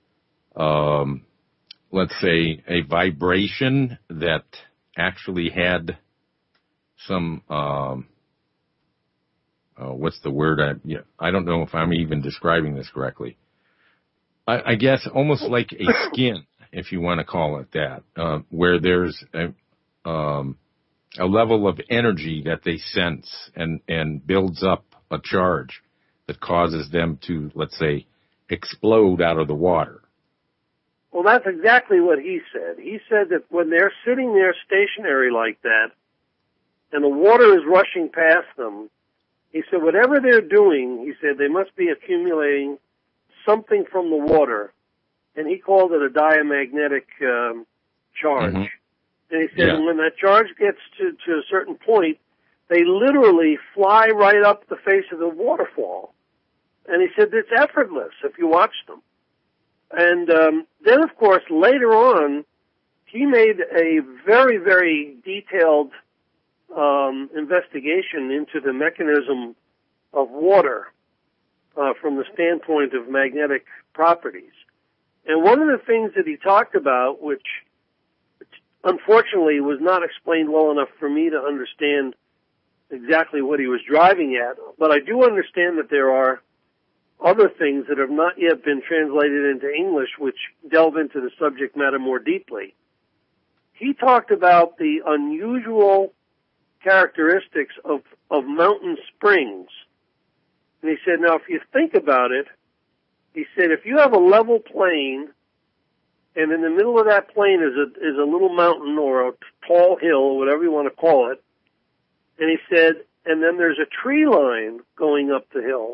A: um, let's say a vibration that actually had some um, uh, what's the word? I, you know, I don't know if I'm even describing this correctly. I, I guess almost like a skin, if you want to call it that, uh, where there's a, um, a level of energy that they sense and, and builds up a charge that causes them to, let's say, explode out of the water.
B: Well, that's exactly what he said. He said that when they're sitting there stationary like that, and the water is rushing past them, he said whatever they're doing, he said they must be accumulating something from the water, and he called it a diamagnetic um, charge. Mm-hmm. And he said yeah. when that charge gets to, to a certain point, they literally fly right up the face of the waterfall. And he said it's effortless if you watch them. And um, then, of course, later on, he made a very, very detailed um, investigation into the mechanism of water uh, from the standpoint of magnetic properties. And one of the things that he talked about, which unfortunately was not explained well enough for me to understand exactly what he was driving at, but I do understand that there are other things that have not yet been translated into English which delve into the subject matter more deeply. He talked about the unusual characteristics of, of mountain springs. And he said, now if you think about it, he said if you have a level plain and in the middle of that plain is a, is a little mountain or a tall hill, or whatever you want to call it, and he said, and then there's a tree line going up the hill,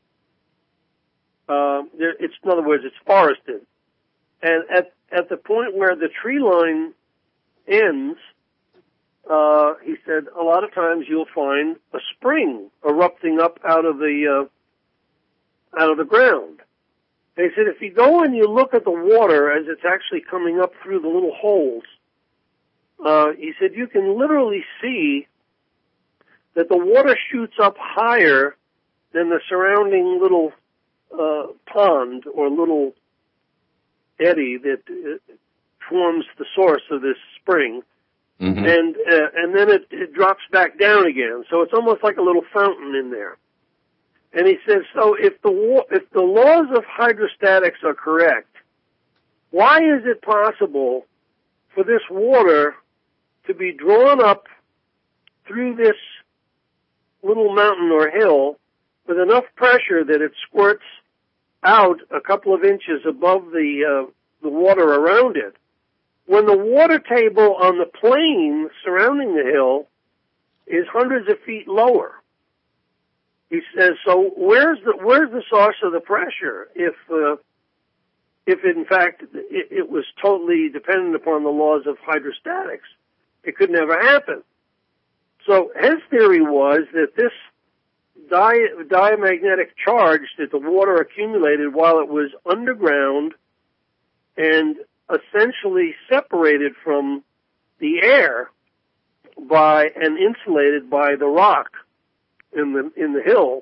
B: Uh, there, it's, in other words, it's forested. And at, at the point where the tree line ends, uh, he said, a lot of times you'll find a spring erupting up out of the, uh, out of the ground. And he said, if you go and you look at the water as it's actually coming up through the little holes, uh, he said, you can literally see that the water shoots up higher than the surrounding little Uh, pond or little eddy that uh, forms the source of this spring, mm-hmm. and uh, and then it, it drops back down again. So it's almost like a little fountain in there. And he says, so if the if the laws of hydrostatics are correct, why is it possible for this water to be drawn up through this little mountain or hill with enough pressure that it squirts out a couple of inches above the uh, the water around it, when the water table on the plain surrounding the hill is hundreds of feet lower? He says, so where's the where's the source of the pressure if uh, if in fact it, it was totally dependent upon the laws of hydrostatics? It could never happen. So his theory was that this Di- diamagnetic charge that the water accumulated while it was underground and essentially separated from the air by and insulated by the rock in the in the hill.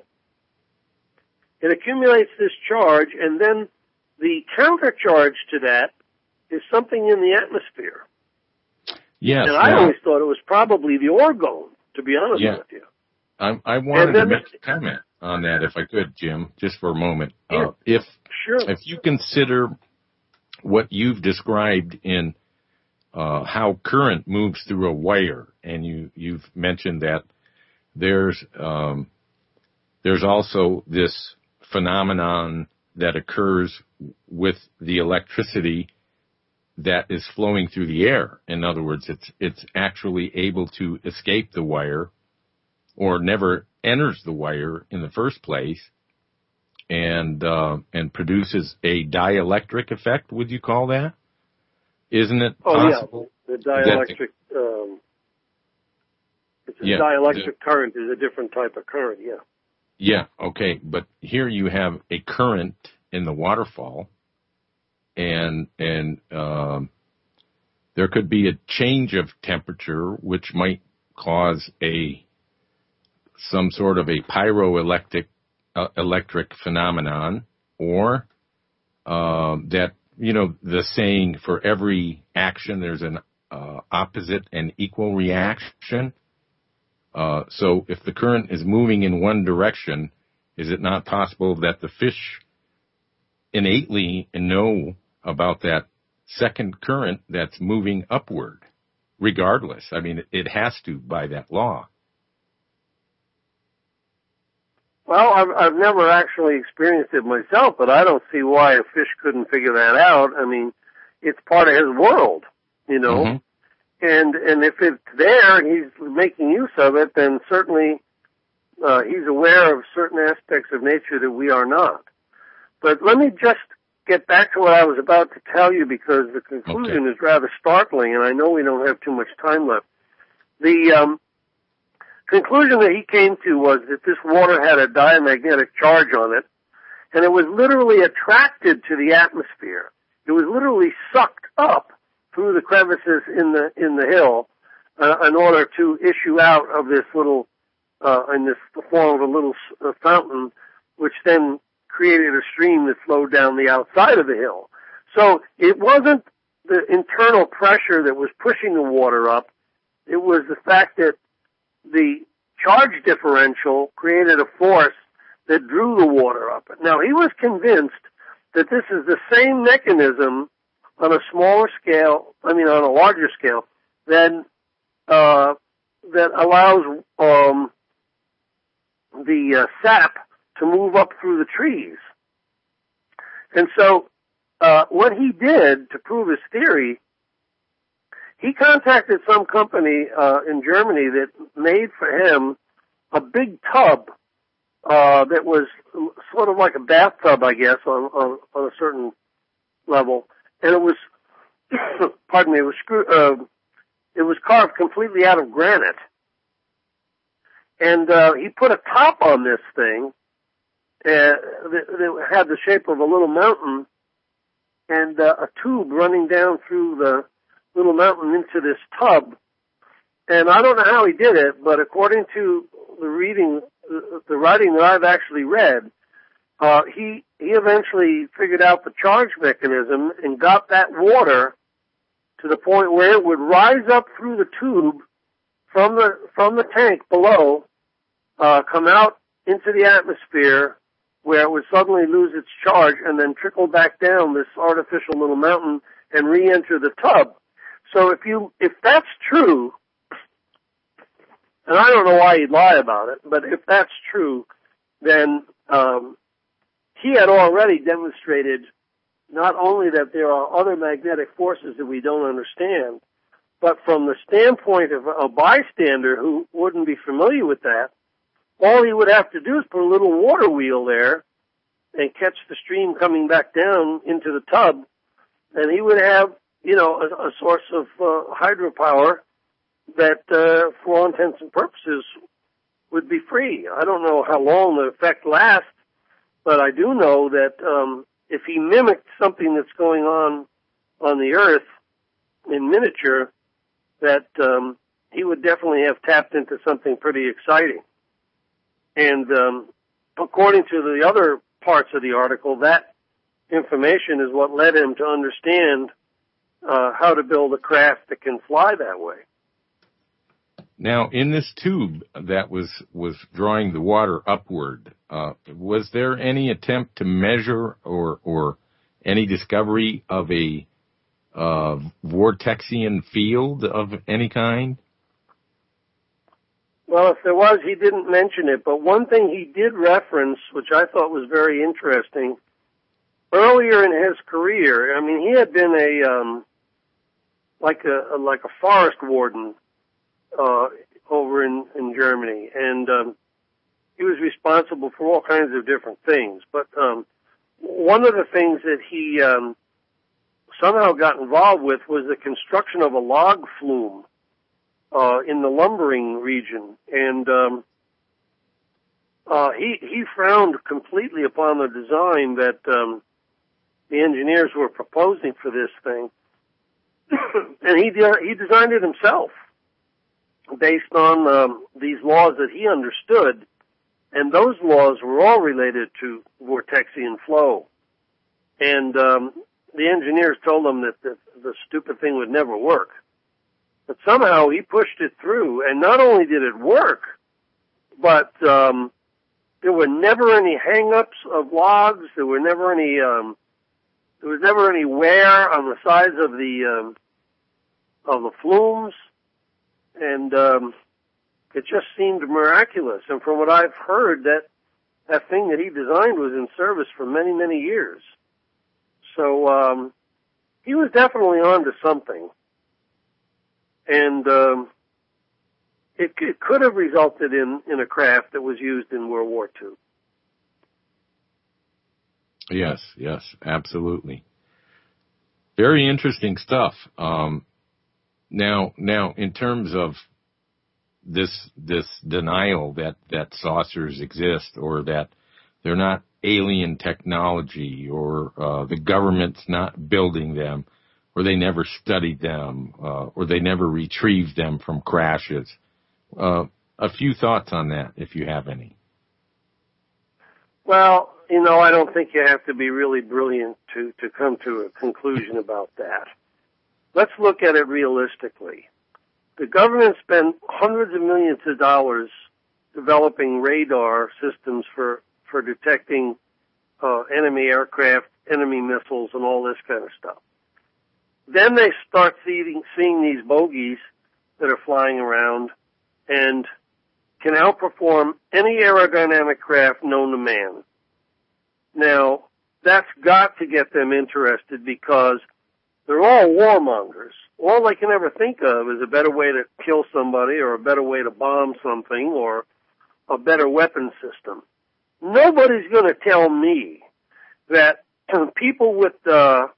B: It accumulates this charge, and then the countercharge to that is something in the atmosphere.
A: Yes,
B: and I always thought it was probably the orgone, to be honest
A: yeah.
B: with you.
A: I, I wanted to make a comment on that, if I could, Jim, just for a moment.
B: Yeah,
A: uh, if
B: sure.
A: if you consider what you've described in uh, how current moves through a wire, and you you've mentioned that there's um, there's also this phenomenon that occurs with the electricity that is flowing through the air. In other words, it's it's actually able to escape the wire, or never enters the wire in the first place, and uh, and produces a dielectric effect. Would you call that? Isn't it
B: oh,
A: possible?
B: Yeah, the dielectric. The, um, it's a
A: yeah,
B: dielectric
A: the,
B: current is a different type of current. Yeah.
A: Yeah. Okay, but here you have a current in the waterfall, and and um, there could be a change of temperature which might cause a some sort of a pyroelectric uh, electric phenomenon, or uh, that, you know, the saying, for every action there's an uh, opposite and equal reaction. Uh, so if the current is moving in one direction, is it not possible that the fish innately know about that second current that's moving upward, regardless? I mean, it has to by that law.
B: Well, I've, I've never actually experienced it myself, but I don't see why a fish couldn't figure that out. I mean, it's part of his world, you know. Mm-hmm. And and if it's there and he's making use of it, then certainly uh, he's aware of certain aspects of nature that we are not. But let me just get back to what I was about to tell you, because the conclusion okay. is rather startling, and I know we don't have too much time left. The um, conclusion that he came to was that this water had a diamagnetic charge on it, and it was literally attracted to the atmosphere. It was literally sucked up through the crevices in the in the hill uh, in order to issue out of this little, uh, in this form of a little uh, fountain, which then created a stream that flowed down the outside of the hill. So it wasn't the internal pressure that was pushing the water up. It was the fact that the charge differential created a force that drew the water up. Now, he was convinced that this is the same mechanism on a smaller scale, I mean on a larger scale, than, uh, that allows, um, the uh, sap to move up through the trees. And so, uh, what he did to prove his theory, he contacted some company, uh, in Germany that made for him a big tub, uh, that was sort of like a bathtub, I guess, on, on, on a certain level. And it was, pardon me, it was screw, uh, it was carved completely out of granite. And, uh, he put a top on this thing, uh, that, that had the shape of a little mountain, and, uh, a tube running down through the little mountain into this tub. And I don't know how he did it, but according to the reading, the writing that I've actually read, uh, he, he eventually figured out the charge mechanism and got that water to the point where it would rise up through the tube from the, from the tank below, uh, come out into the atmosphere where it would suddenly lose its charge and then trickle back down this artificial little mountain and re-enter the tub. So if you, if that's true, and I don't know why he'd lie about it, but if that's true, then um, he had already demonstrated not only that there are other magnetic forces that we don't understand, but from the standpoint of a bystander who wouldn't be familiar with that, all he would have to do is put a little water wheel there and catch the stream coming back down into the tub, and he would have, you know, a, a source of uh, hydropower that, uh, for all intents and purposes, would be free. I don't know how long the effect lasts, but I do know that um, if he mimicked something that's going on on the Earth in miniature, that um, he would definitely have tapped into something pretty exciting. And um, according to the other parts of the article, that information is what led him to understand uh, how to build a craft that can fly that way.
A: Now, in this tube that was, was drawing the water upward, uh, was there any attempt to measure or, or any discovery of a uh, vortexian field of any kind?
B: Well, if there was, he didn't mention it, but one thing he did reference, which I thought was very interesting, earlier in his career, I mean, he had been a, um, like a, like a forest warden, uh, over in, in Germany, and, um, he was responsible for all kinds of different things, but, um, one of the things that he, um, somehow got involved with was the construction of a log flume, uh, in the lumbering region, and, um, uh, he, he frowned completely upon the design that, um, the engineers were proposing for this thing, and he, he designed it himself, based on um, these laws that he understood, and those laws were all related to vortexian flow. And um, the engineers told him that the, the stupid thing would never work. But somehow he pushed it through, and not only did it work, but um, there were never any hang-ups of logs. There were never any. Um, there was never any wear on the sides of the um, of the flumes, and um, it just seemed miraculous. And from what I've heard, that that thing that he designed was in service for many, many years. So um, he was definitely onto something. And um, it, it could have resulted in, in a craft that was used in World War Two.
A: Yes, yes, absolutely. Very interesting stuff. Um, now, now, in terms of this this denial that, that saucers exist, or that they're not alien technology, or uh, the government's not building them, or they never studied them, uh, or they never retrieved them from crashes. Uh, a few thoughts on that, if you have any.
B: Well, you know, I don't think you have to be really brilliant to, to come to a conclusion about that. Let's look at it realistically. The government spent hundreds of millions of dollars developing radar systems for, for detecting uh, enemy aircraft, enemy missiles, and all this kind of stuff. Then they start seeing, seeing these bogies that are flying around and can outperform any aerodynamic craft known to man. Now, that's got to get them interested, because they're all warmongers. All they can ever think of is a better way to kill somebody, or a better way to bomb something, or a better weapon system. Nobody's going to tell me that people with uh,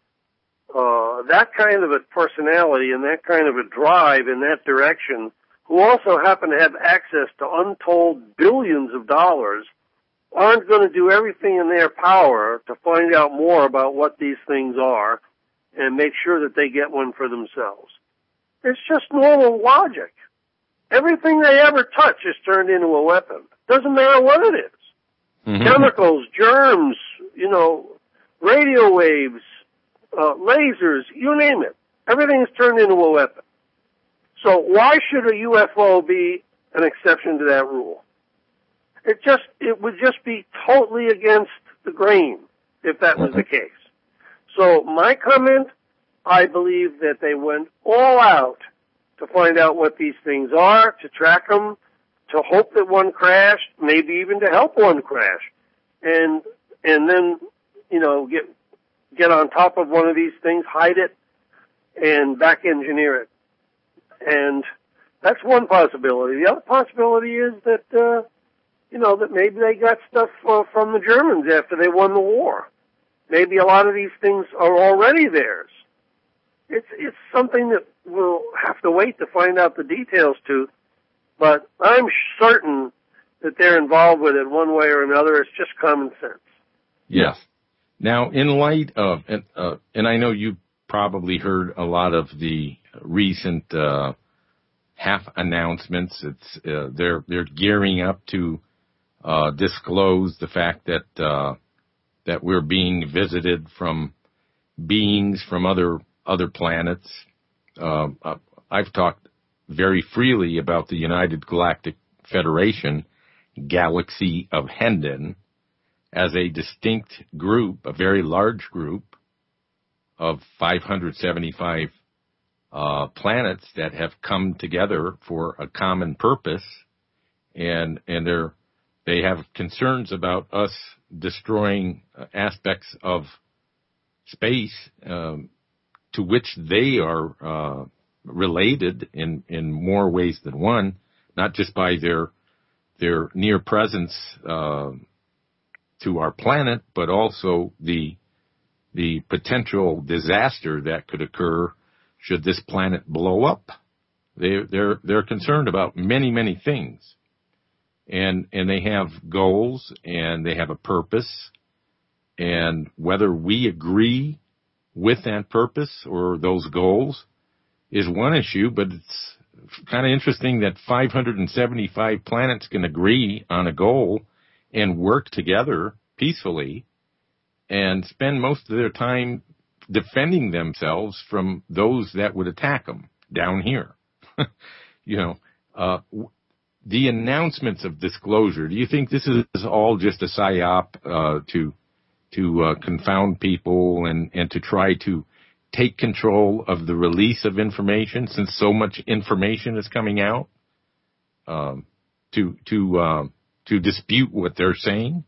B: uh, that kind of a personality and that kind of a drive in that direction, who also happen to have access to untold billions of dollars, aren't going to do everything in their power to find out more about what these things are and make sure that they get one for themselves. It's just normal logic. Everything they ever touch is turned into a weapon. Doesn't matter what it is. Mm-hmm. Chemicals, germs, you know, radio waves, uh, lasers, you name it. Everything is turned into a weapon. So why should a U F O be an exception to that rule? It just, it would just be totally against the grain if that was the case. So my comment, I believe that they went all out to find out what these things are, to track them, to hope that one crashed, maybe even to help one crash, and and then, you know, get get on top of one of these things, hide it, and back engineer it. And that's one possibility. The other possibility is that, uh, you know, that maybe they got stuff uh, from the Germans after they won the war. Maybe a lot of these things are already theirs. It's it's something that we'll have to wait to find out the details to, but I'm certain that they're involved with it one way or another. It's just common sense.
A: Yes. Now, in light of, and, uh, and I know you probably heard a lot of the recent uh, half announcements. It's uh, they're they're gearing up to uh, disclose the fact that uh, that we're being visited from beings from other other planets. Uh, I've talked very freely about the United Galactic Federation, Galaxy of Hendon, as a distinct group, a very large group of five hundred seventy-five uh, planets that have come together for a common purpose, and and they're they have concerns about us destroying aspects of space um, to which they are uh, related in, in more ways than one, not just by their their near presence uh, to our planet, but also the the potential disaster that could occur should this planet blow up. They they're they're concerned about many many things. And, and they have goals, and they have a purpose, and whether we agree with that purpose or those goals is one issue, but it's kind of interesting that five hundred seventy-five planets can agree on a goal and work together peacefully and spend most of their time defending themselves from those that would attack them down here. you know, uh, the announcements of disclosure, do you think this is all just a psyop uh, to to uh, confound people and, and to try to take control of the release of information, since so much information is coming out, um, to to uh, to dispute what they're saying?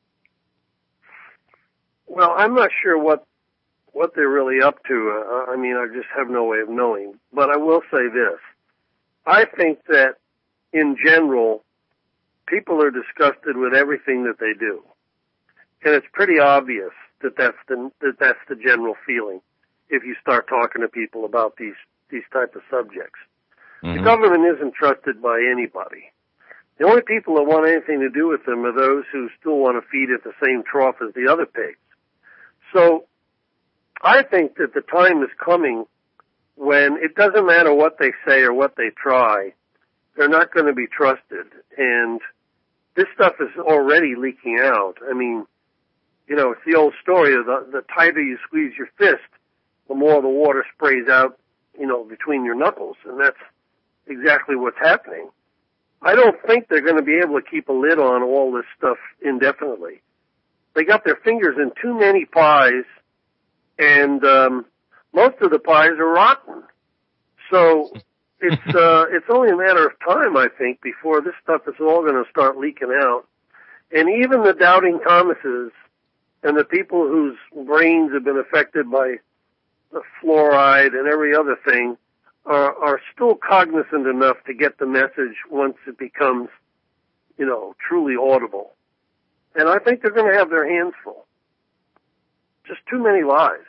B: Well, I'm not sure what what they're really up to. Uh, I mean, I just have no way of knowing. But I will say this. I think that, in general, people are disgusted with everything that they do. And it's pretty obvious that that's the, that that's the general feeling if you start talking to people about these, these type of subjects. Mm-hmm. The government isn't trusted by anybody. The only people that want anything to do with them are those who still want to feed at the same trough as the other pigs. So I think that the time is coming when it doesn't matter what they say or what they try, they're not going to be trusted. And this stuff is already leaking out. I mean, you know, it's the old story of the, the tighter you squeeze your fist, the more the water sprays out, you know, between your knuckles. And that's exactly what's happening. I don't think they're going to be able to keep a lid on all this stuff indefinitely. They got their fingers in too many pies, and um, most of the pies are rotten. So it's uh, it's only a matter of time, I think, before this stuff is all going to start leaking out. And even the doubting Thomases and the people whose brains have been affected by the fluoride and every other thing are, are still cognizant enough to get the message once it becomes, you know, truly audible. And I think they're going to have their hands full. Just too many lies.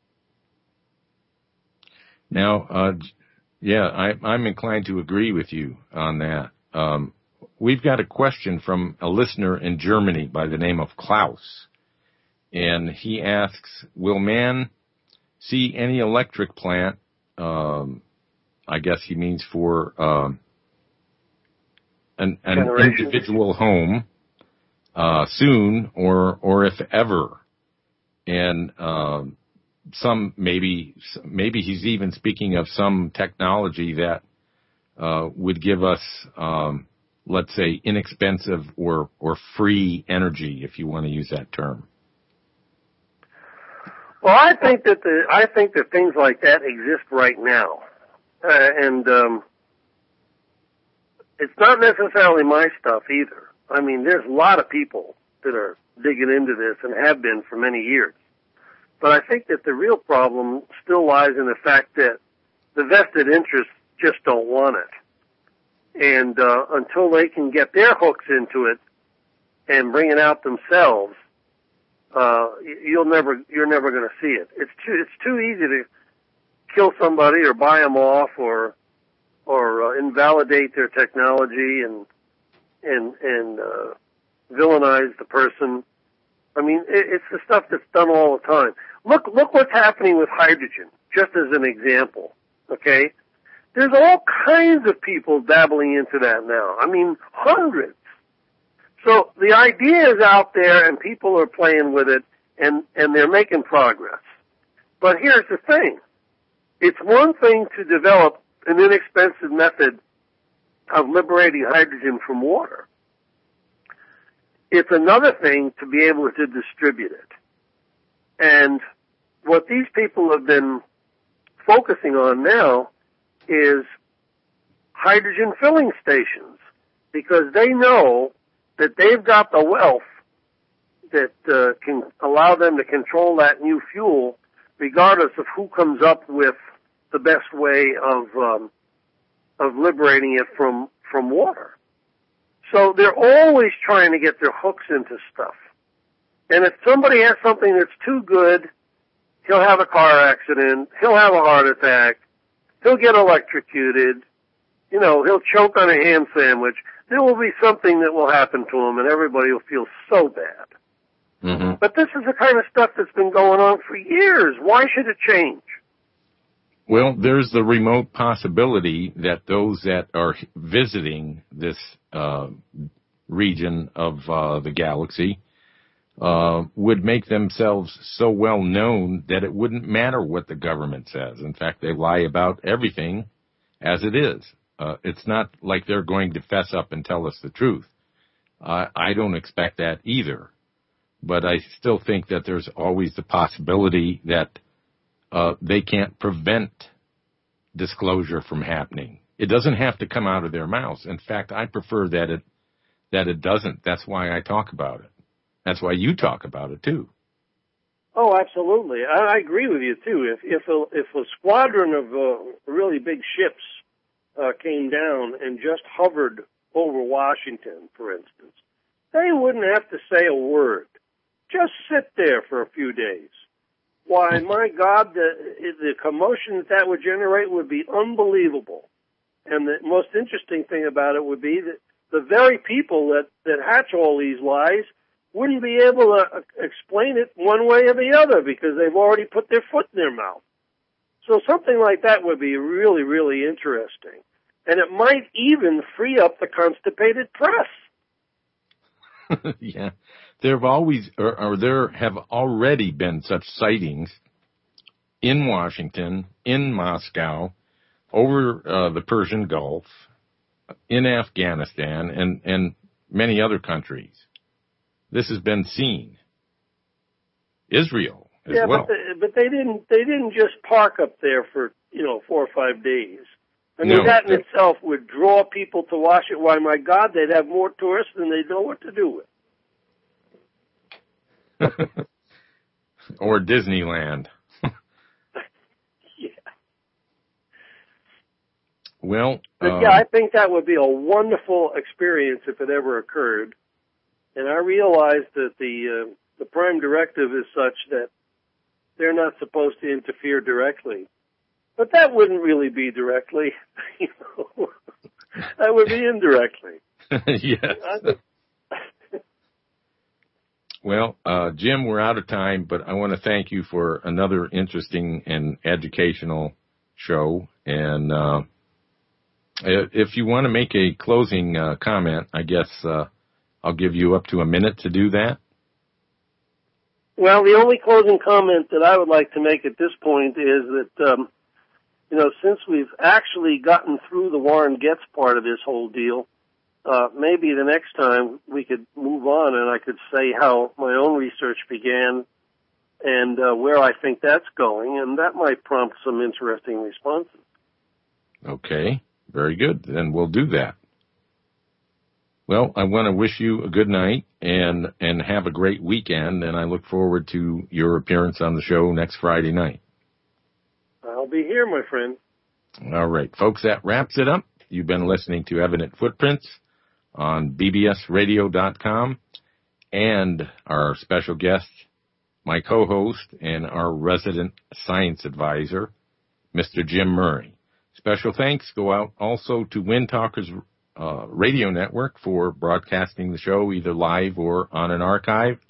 A: Now, uh, yeah, I, I'm inclined to agree with you on that. Um, we've got a question from a listener in Germany by the name of Klaus. And he asks, will man see any electric plant, um, I guess he means for um, an, an individual home, uh, soon or or if ever? And um, some maybe maybe he's even speaking of some technology that uh, would give us, um, let's say, inexpensive or or free energy, if you want to use that term.
B: Well, I think that the I think that things like that exist right now, uh, and um, it's not necessarily my stuff either. I mean, there's a lot of people that are digging into this and have been for many years. But I think that the real problem still lies in the fact that the vested interests just don't want it, and uh, until they can get their hooks into it and bring it out themselves, Uh, you'll never, you're never going to see it. It's too, it's too easy to kill somebody or buy them off or, or uh, invalidate their technology and, and, and, uh, villainize the person. I mean, it, it's the stuff that's done all the time. Look, look what's happening with hydrogen, just as an example. Okay? There's all kinds of people dabbling into that now. I mean, hundreds. So the idea is out there and people are playing with it and, and they're making progress. But here's the thing. It's one thing to develop an inexpensive method of liberating hydrogen from water. It's another thing to be able to distribute it. And what these people have been focusing on now is hydrogen filling stations, because they know that they've got the wealth that uh, can allow them to control that new fuel regardless of who comes up with the best way of um, of liberating it from, from water. So they're always trying to get their hooks into stuff. And if somebody has something that's too good, he'll have a car accident, he'll have a heart attack, he'll get electrocuted, you know, he'll choke on a ham sandwich. There will be something that will happen to him, and everybody will feel so bad. Mm-hmm. But this is the kind of stuff that's been going on for years. Why should it change?
A: Well, there's the remote possibility that those that are visiting this uh, region of uh, the galaxy uh, would make themselves so well known that it wouldn't matter what the government says. In fact, they lie about everything as it is. uh, it's not like they're going to fess up and tell us the truth. Uh, I don't expect that either. But I still think that there's always the possibility that uh, they can't prevent disclosure from happening. It doesn't have to come out of their mouths. In fact, I prefer that it that it doesn't. That's why I talk about it. That's why you talk about it too.
B: Oh, absolutely. I, I agree with you too. If if a, if a squadron of uh, really big ships uh, came down and just hovered over Washington, for instance, they wouldn't have to say a word. Just sit there for a few days. Why, my God, the, the commotion that that would generate would be unbelievable. And the most interesting thing about it would be that the very people that, that hatch all these lies wouldn't be able to explain it one way or the other because they've already put their foot in their mouth. So something like that would be really, really interesting. And it might even free up the constipated press.
A: Yeah. There have always, or, or there have already been such sightings in Washington, in Moscow, over uh, the Persian Gulf, in Afghanistan, and, and many other countries. This has been seen. Israel as
B: yeah,
A: well.
B: but, the, but they didn't. They didn't just park up there for you know four or five days. I mean,
A: no,
B: that in itself would draw people to watch it. Why, my God, they'd have more tourists than they'd know what to do with.
A: Or Disneyland.
B: Yeah.
A: Well,
B: but
A: um,
B: yeah, I think that would be a wonderful experience if it ever occurred. And I realize that the uh, the prime directive is such that they're not supposed to interfere directly. But that wouldn't really be directly. You know, that would be indirectly.
A: Yes. Well, uh, Jim, we're out of time, but I want to thank you for another interesting and educational show. And uh, if you want to make a closing uh, comment, I guess uh, I'll give you up to a minute to do that.
B: Well, the only closing comment that I would like to make at this point is that, um, you know, since we've actually gotten through the Warren Getz part of this whole deal, Uh, maybe the next time we could move on and I could say how my own research began and uh, where I think that's going, and that might prompt some interesting responses.
A: Okay, very good. Then we'll do that. Well, I want to wish you a good night and, and have a great weekend, and I look forward to your appearance on the show next Friday night.
B: I'll be here, my friend.
A: All right, folks, that wraps it up. You've been listening to Evident Footprints on B B S radio dot com, and our special guest, my co-host and our resident science advisor, Mister Jim Murray. Special thanks go out also to Wind Talkers uh, Radio Network for broadcasting the show either live or on an archive.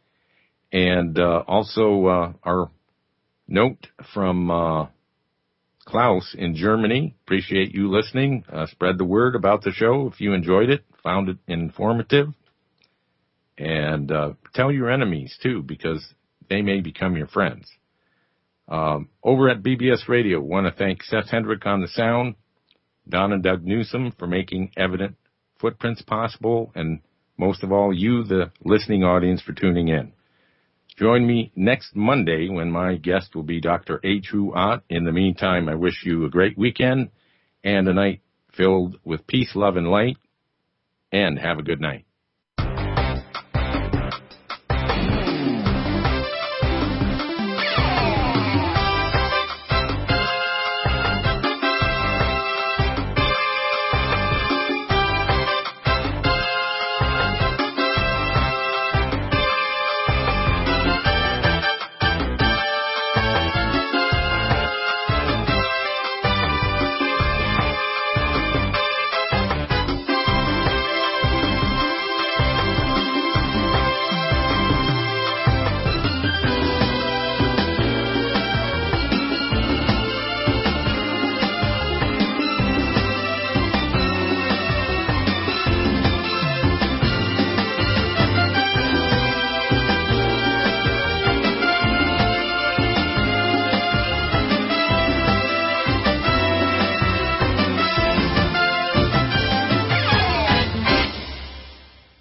A: And uh, also uh, our note from uh, Klaus in Germany. Appreciate you listening. Uh, spread the word about the show if you enjoyed it, found it informative. And uh, tell your enemies, too, because they may become your friends. Um, over at B B S Radio, want to thank Seth Hendrick on the sound, Don and Doug Newsom for making Evident Footprints possible, and most of all, you, the listening audience, for tuning in. Join me next Monday when my guest will be Doctor A. True Ott. In the meantime, I wish you a great weekend and a night filled with peace, love, and light, and have a good night.